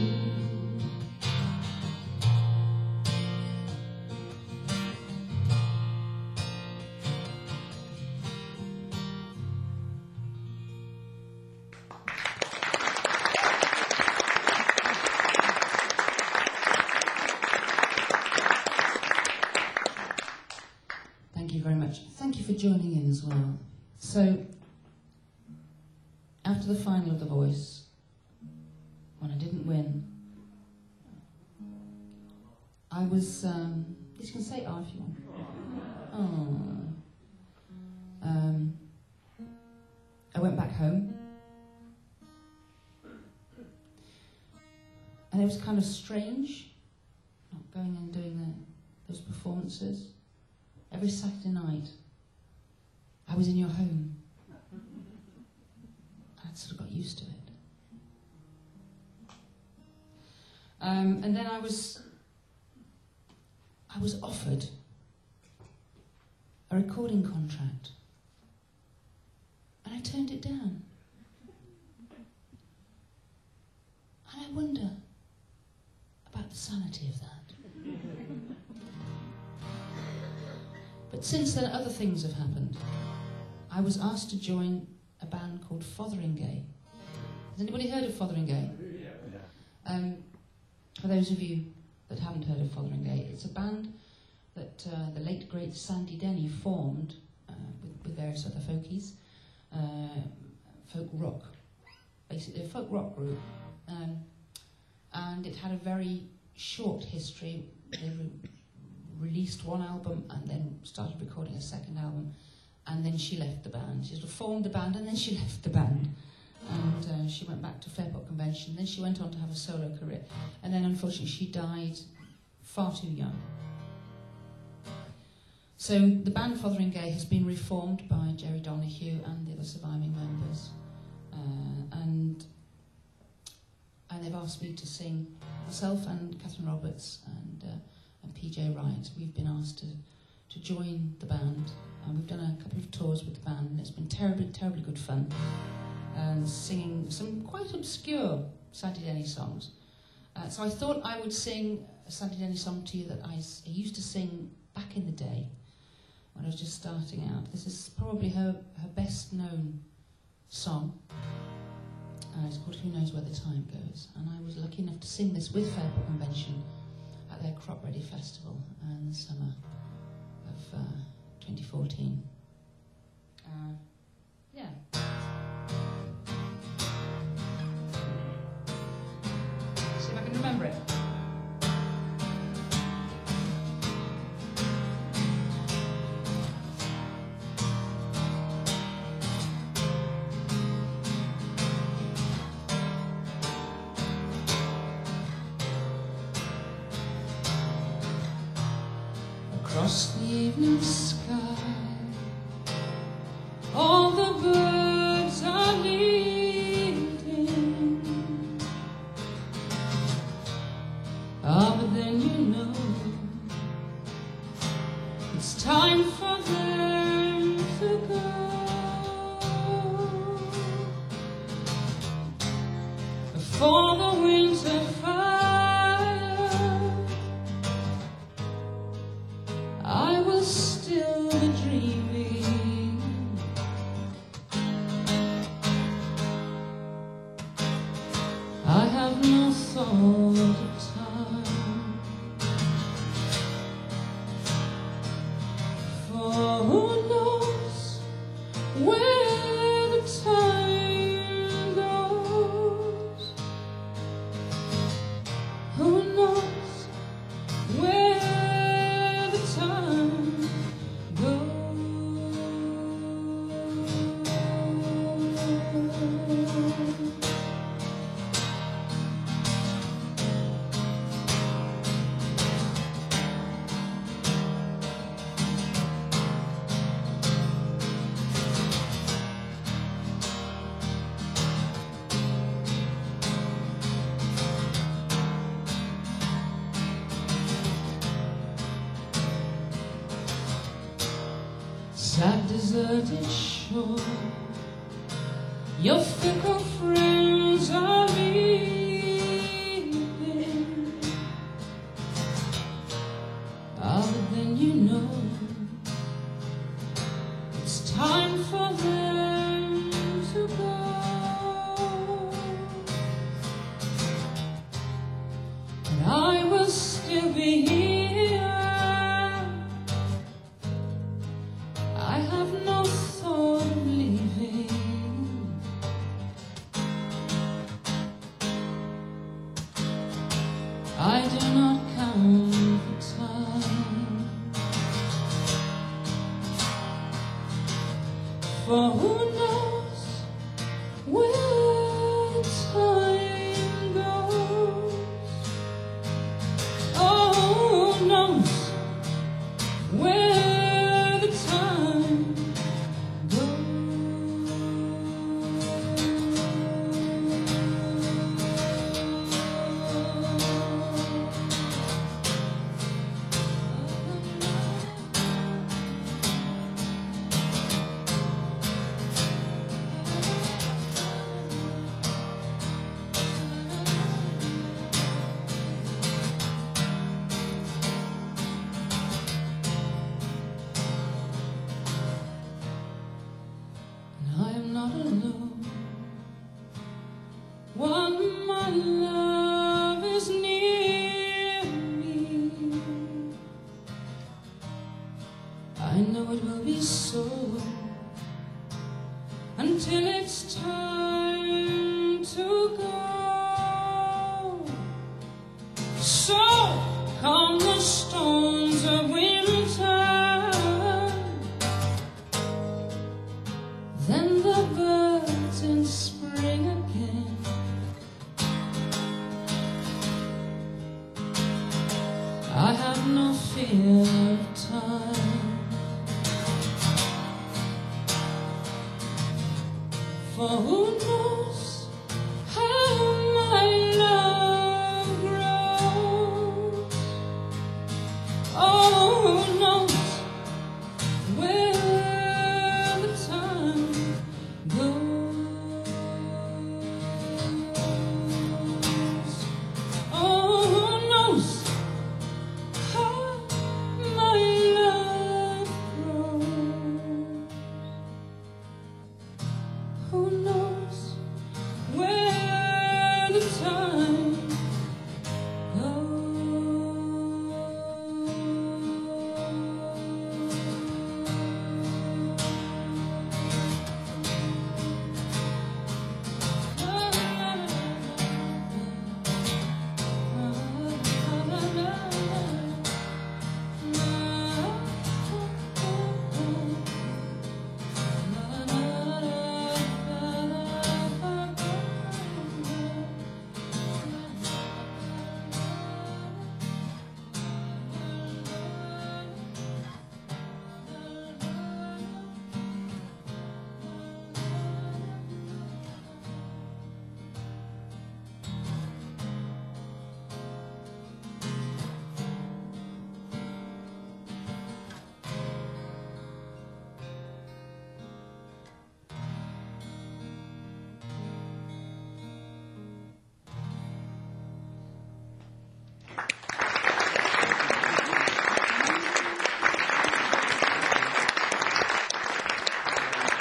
Speaker 2: Thank you very much. Thank you for joining in as well. So, after the final of The Voice, when I didn't win, I was, um, you can say "ah" if you want. Oh. Um, I went back home, and it was kind of strange, not going and doing the, those performances. Every Saturday night, I was in your home. I'd sort of got used to it. Um, and then I was, I was offered a recording contract, and I turned it down. And I wonder about the sanity of that. But since then, other things have happened. I was asked to join a band called Fotheringay. Has anybody heard of Fotheringay? Um, for those of you that haven't heard of Fotheringay, it's a band that uh, the late great Sandy Denny formed uh, with, with various other folkies, uh, folk rock, basically a folk rock group. Um, and it had a very short history. They re released one album and then started recording a second album, and then she left the band. She sort of formed the band and then she left the band. And uh, she went back to Fairport Convention, then she went on to have a solo career. And then unfortunately she died far too young. So the band Fotheringay has been reformed by Jerry Donahue and the other surviving members. Uh, and, and they've asked me to sing, myself and Catherine Roberts and, uh, and P J Wright. We've been asked to, to join the band. And we've done a couple of tours with the band, and it's been terribly, terribly good fun. And singing some quite obscure Sandy Denny songs. Uh, so I thought I would sing a Sandy Denny song to you that I, I used to sing back in the day when I was just starting out. This is probably her, her best known song. Uh, it's called Who Knows Where the Time Goes. And I was lucky enough to sing this with Fairport Convention at their Crop Ready Festival in the summer of uh, twenty fourteen. Uh, yeah. See if I can remember it. Across the evening sky, all the birds are leaving. Ah, but then you know it's time for them to go. Before the winter fire sort of time. For who knows where the time goes? Who knows where the time goes? Sad deserted shore, your fickle friends are leaving. Ah, but then you know it's time for them to go. And I will still be here. I have no thought of leaving. I do not count the time. For who knows where the time goes? Oh, who knows where the time goes? I am not alone. When my love is near me, I know it will be so until it's time to go. So come the storms of winter, then the birds in spring again. I have no fear of time, for who knows how my love grows? Oh, who knows where the time goes? Oh, who knows how my love grows? Who knows where the time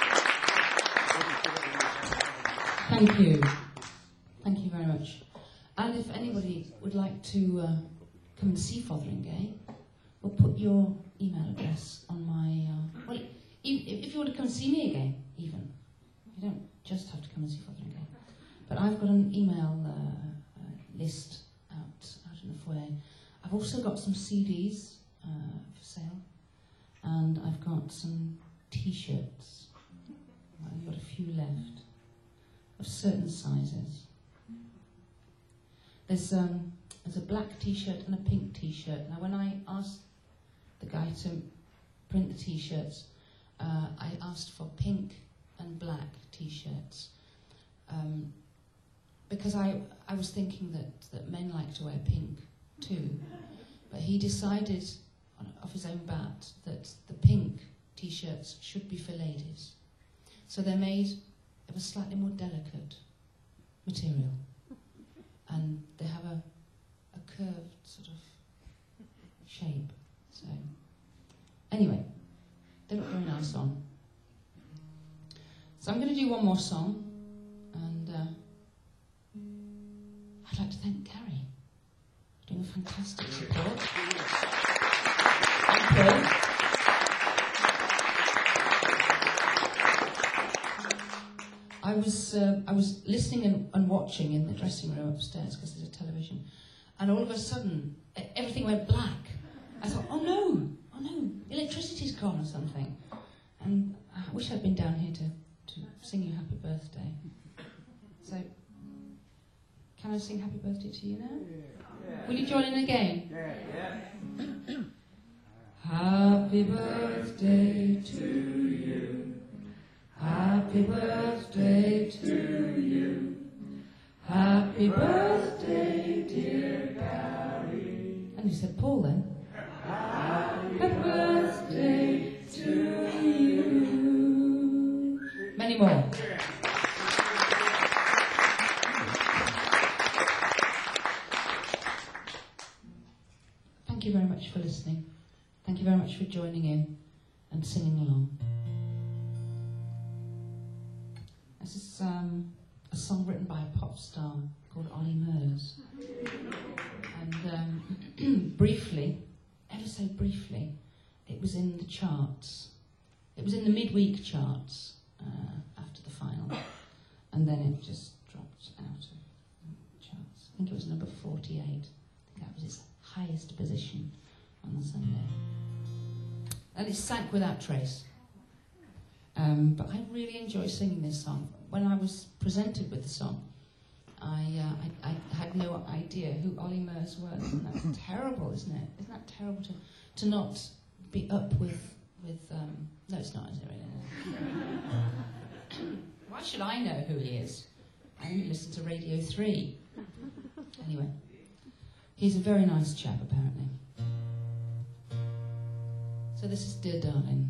Speaker 2: Thank you. Thank you very much. And if anybody would like to uh, come and see Fotheringay, we'll put your email address on my... Uh, well, if, if you want to come and see me again, even. You don't just have to come and see Fotheringay. But I've got an email uh, uh, list out, out in the foyer. I've also got some C Ds uh, for sale. And I've got some T-shirts. I've got a few left of certain sizes. There's um, there's a black T-shirt and a pink T-shirt. Now, when I asked the guy to print the T-shirts, uh, I asked for pink and black T-shirts um, because I I was thinking that that men like to wear pink too, but he decided on, off his own bat that the pink T-shirts should be for ladies. So they're made of a slightly more delicate material. And they have a, a curved sort of shape. So, anyway, they look very nice on. So I'm going to do one more song, and uh, I'd like to thank Carrie for doing a fantastic support. Thank you. I was uh, I was listening and, and watching in the dressing room upstairs because there's a television, and all of a sudden e- everything went black. I thought, oh no, oh no, electricity's gone or something. And I wish I'd been down here to, to sing you happy birthday. So, can I sing happy birthday to you now? Yeah. Will you join in again? Yeah. Yeah. Happy birthday to you. Happy birthday to you. Happy birthday, dear Carrie. And you said Paul then. Happy birthday to you. Many more. Thank you very much for listening. Thank you very much for joining in and singing along. This is um, a song written by a pop star called Ollie Murs. And um, briefly, ever so briefly, it was in the charts. It was in the midweek charts uh, after the final. And then it just dropped out of the charts. I think it was number forty-eight. I think that was its highest position on the Sunday. And it sank without trace. Um, but I really enjoy singing this song. When I was presented with the song, I, uh, I, I had no idea who Ollie Murs was. And that's terrible, isn't it? Isn't that terrible to, to not be up with... with um, no, it's not, is it really? Why should I know who he is? I only listen to Radio three. Anyway, he's a very nice chap, apparently. So this is Dear Darling.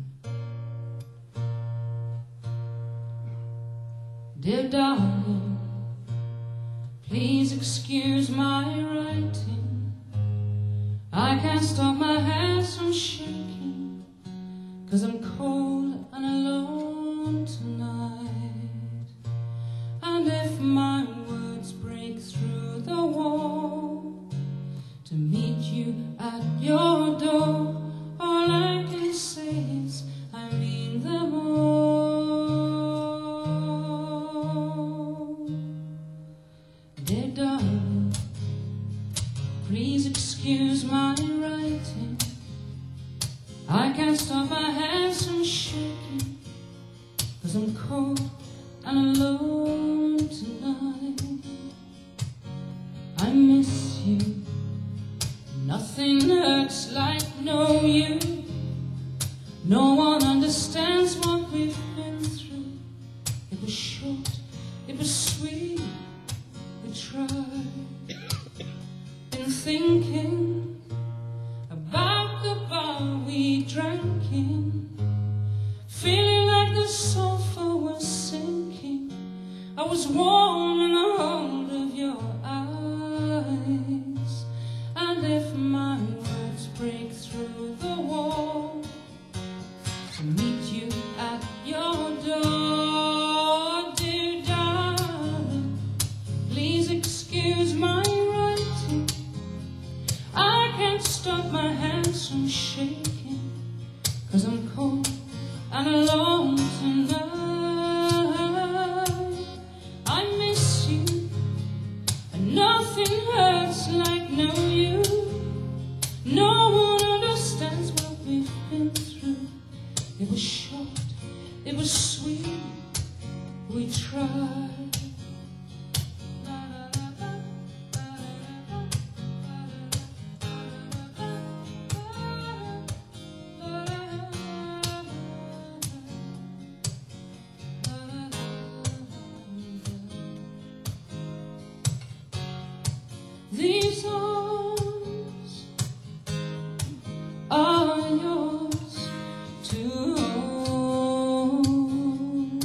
Speaker 2: Dear darling, please excuse my writing. I can't stop my hands from shaking, 'cause I'm cold and alone tonight. And if my words break through the wall to meet you at your door, all I can say is I mean them all. Dear darling, please excuse my writing. I can't stop my hands from shaking, 'cause I'm cold and alone tonight. I miss you. Nothing hurts like no you. No one understands what we've been through. It was short, it was sweet. We tried. Been thinking about the bar we drank in, feeling like the sofa was sinking. I was warm in the hold of your eyes. And if my words break through the wall to meet you at your door, dear darling, please excuse my stop my hands from shaking, 'cause I'm cold and alone tonight. I miss you, and nothing hurts like no you. No one understands what we've been through. It was short, it was sweet, we tried. These arms are yours to hold.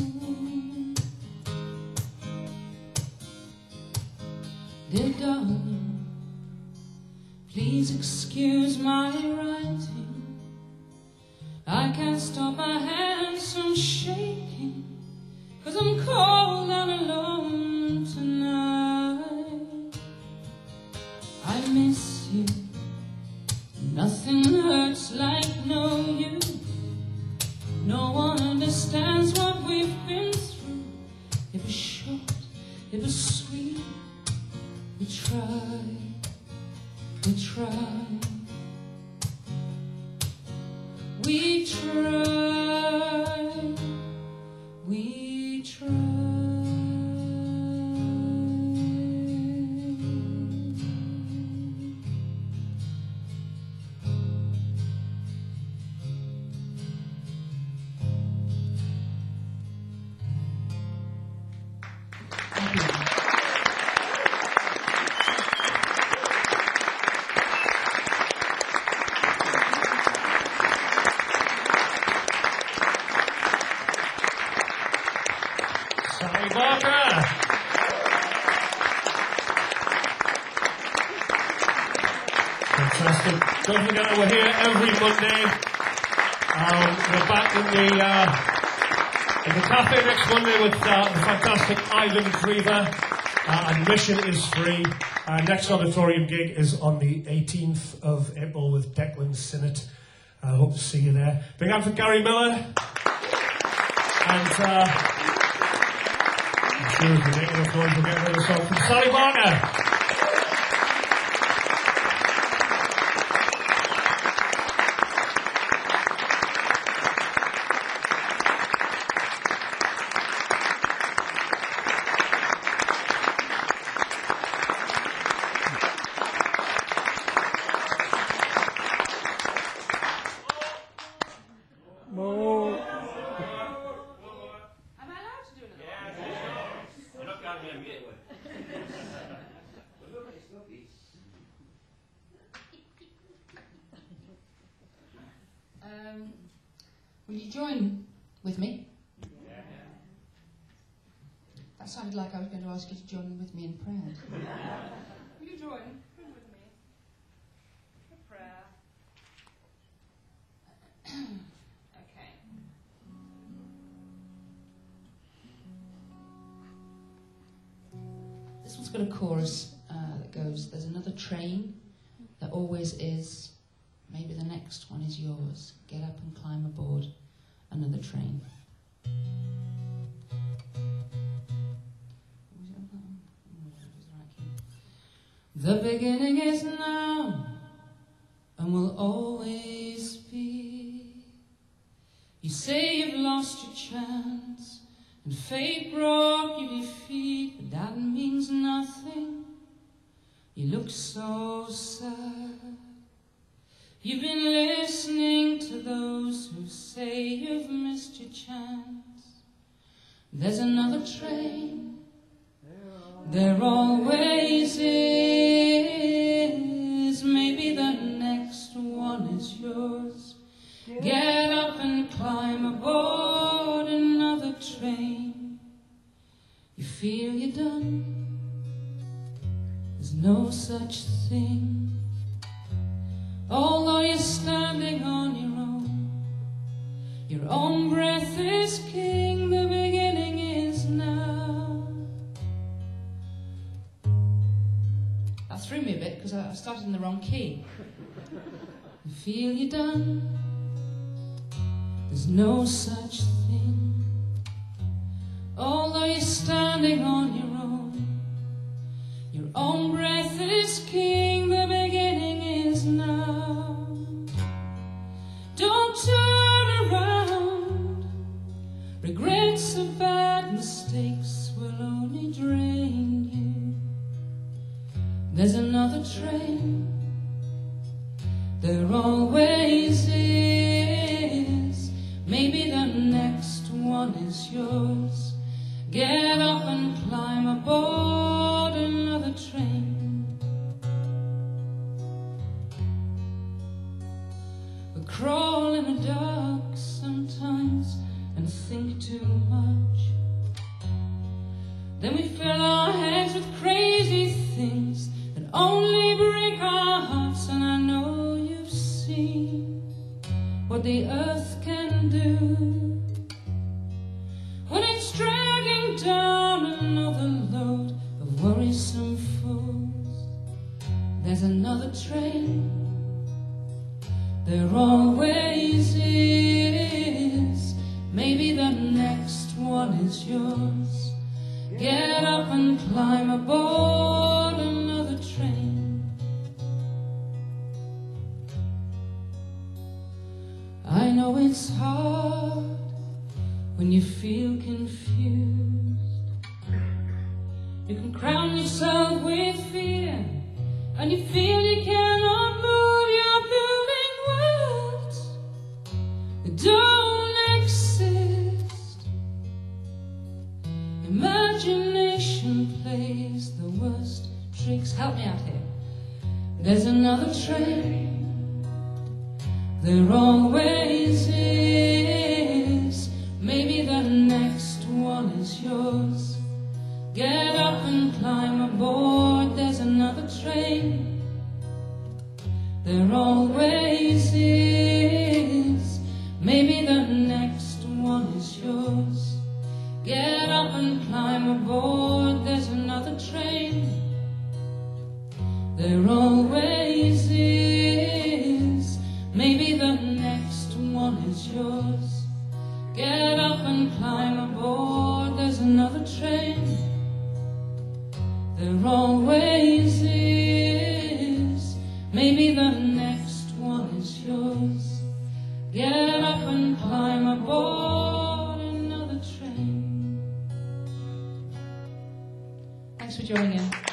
Speaker 2: Dear darling, please excuse my writing. I can't stop my hands from shaking, 'cause I'm cold and alone tonight. I miss you, nothing hurts like no you. No one understands what we've been through. It was short, it was sweet, we tried, we tried, we tried, we tried.
Speaker 3: Sally Barker. Fantastic. Don't forget that we're here every Monday. Um, we're back in the uh, in the cafe next Monday with uh, the fantastic Ivan Drever. Uh, admission is free. Our next auditorium gig is on the eighteenth of April with Declan Sinnott. I hope to see you there. Big hand for Gary Miller. And uh, I'm sure if we're making enough noise, we'll get another song from Sally Barker.
Speaker 2: Um, will you join with me? That sounded like I was going to ask you to join with me in prayer. Will you join with me for prayer? Okay. This one's got a chorus uh, that goes, there's another train, there always is. Maybe the next one is yours. Get up and climb aboard another train. The beginning is now and will always be. You say you've lost your chance and fate broke your defeat, but that means nothing. You look so sad. You've been listening to those who say you've missed your chance. There's another train, there always is. Maybe the next one is yours. Get up and climb aboard another train. You feel you're done, there's no such thing. Although you're standing on your own, your own breath is king, the beginning is now. That threw me a bit because I I started in the wrong key. You feel you're done. There's no such thing. Although you're standing on your own, your own breath is king. The beginning is now. Don't turn around. Regrets of bad mistakes will only drain you. There's another train. There always is. Maybe the next one is yours. Get up and climb aboard another train. We crawl in the dark sometimes and think too much. Then we fill our heads with crazy things that only break our hearts. And I know you've seen what the earth can do when it's dragging down another load of worrisome fools. There's another train. There always is. Maybe the next one is yours. Get up and climb aboard another train. I know it's hard when you feel confused. You can crown yourself with fear, and you feel you cannot move. You're building worlds that don't exist. Imagination plays the worst tricks. Help me out here. There's another train. There always is. Maybe the next one is yours. Get up and climb aboard. There's another train. There always is. Maybe the next one is yours. Get up and climb aboard. There's another train. There always is. Maybe the next one is yours. Get up and climb aboard. There's another train. There always is. Maybe the next one is yours. Get up and climb aboard another train. Thanks for joining in.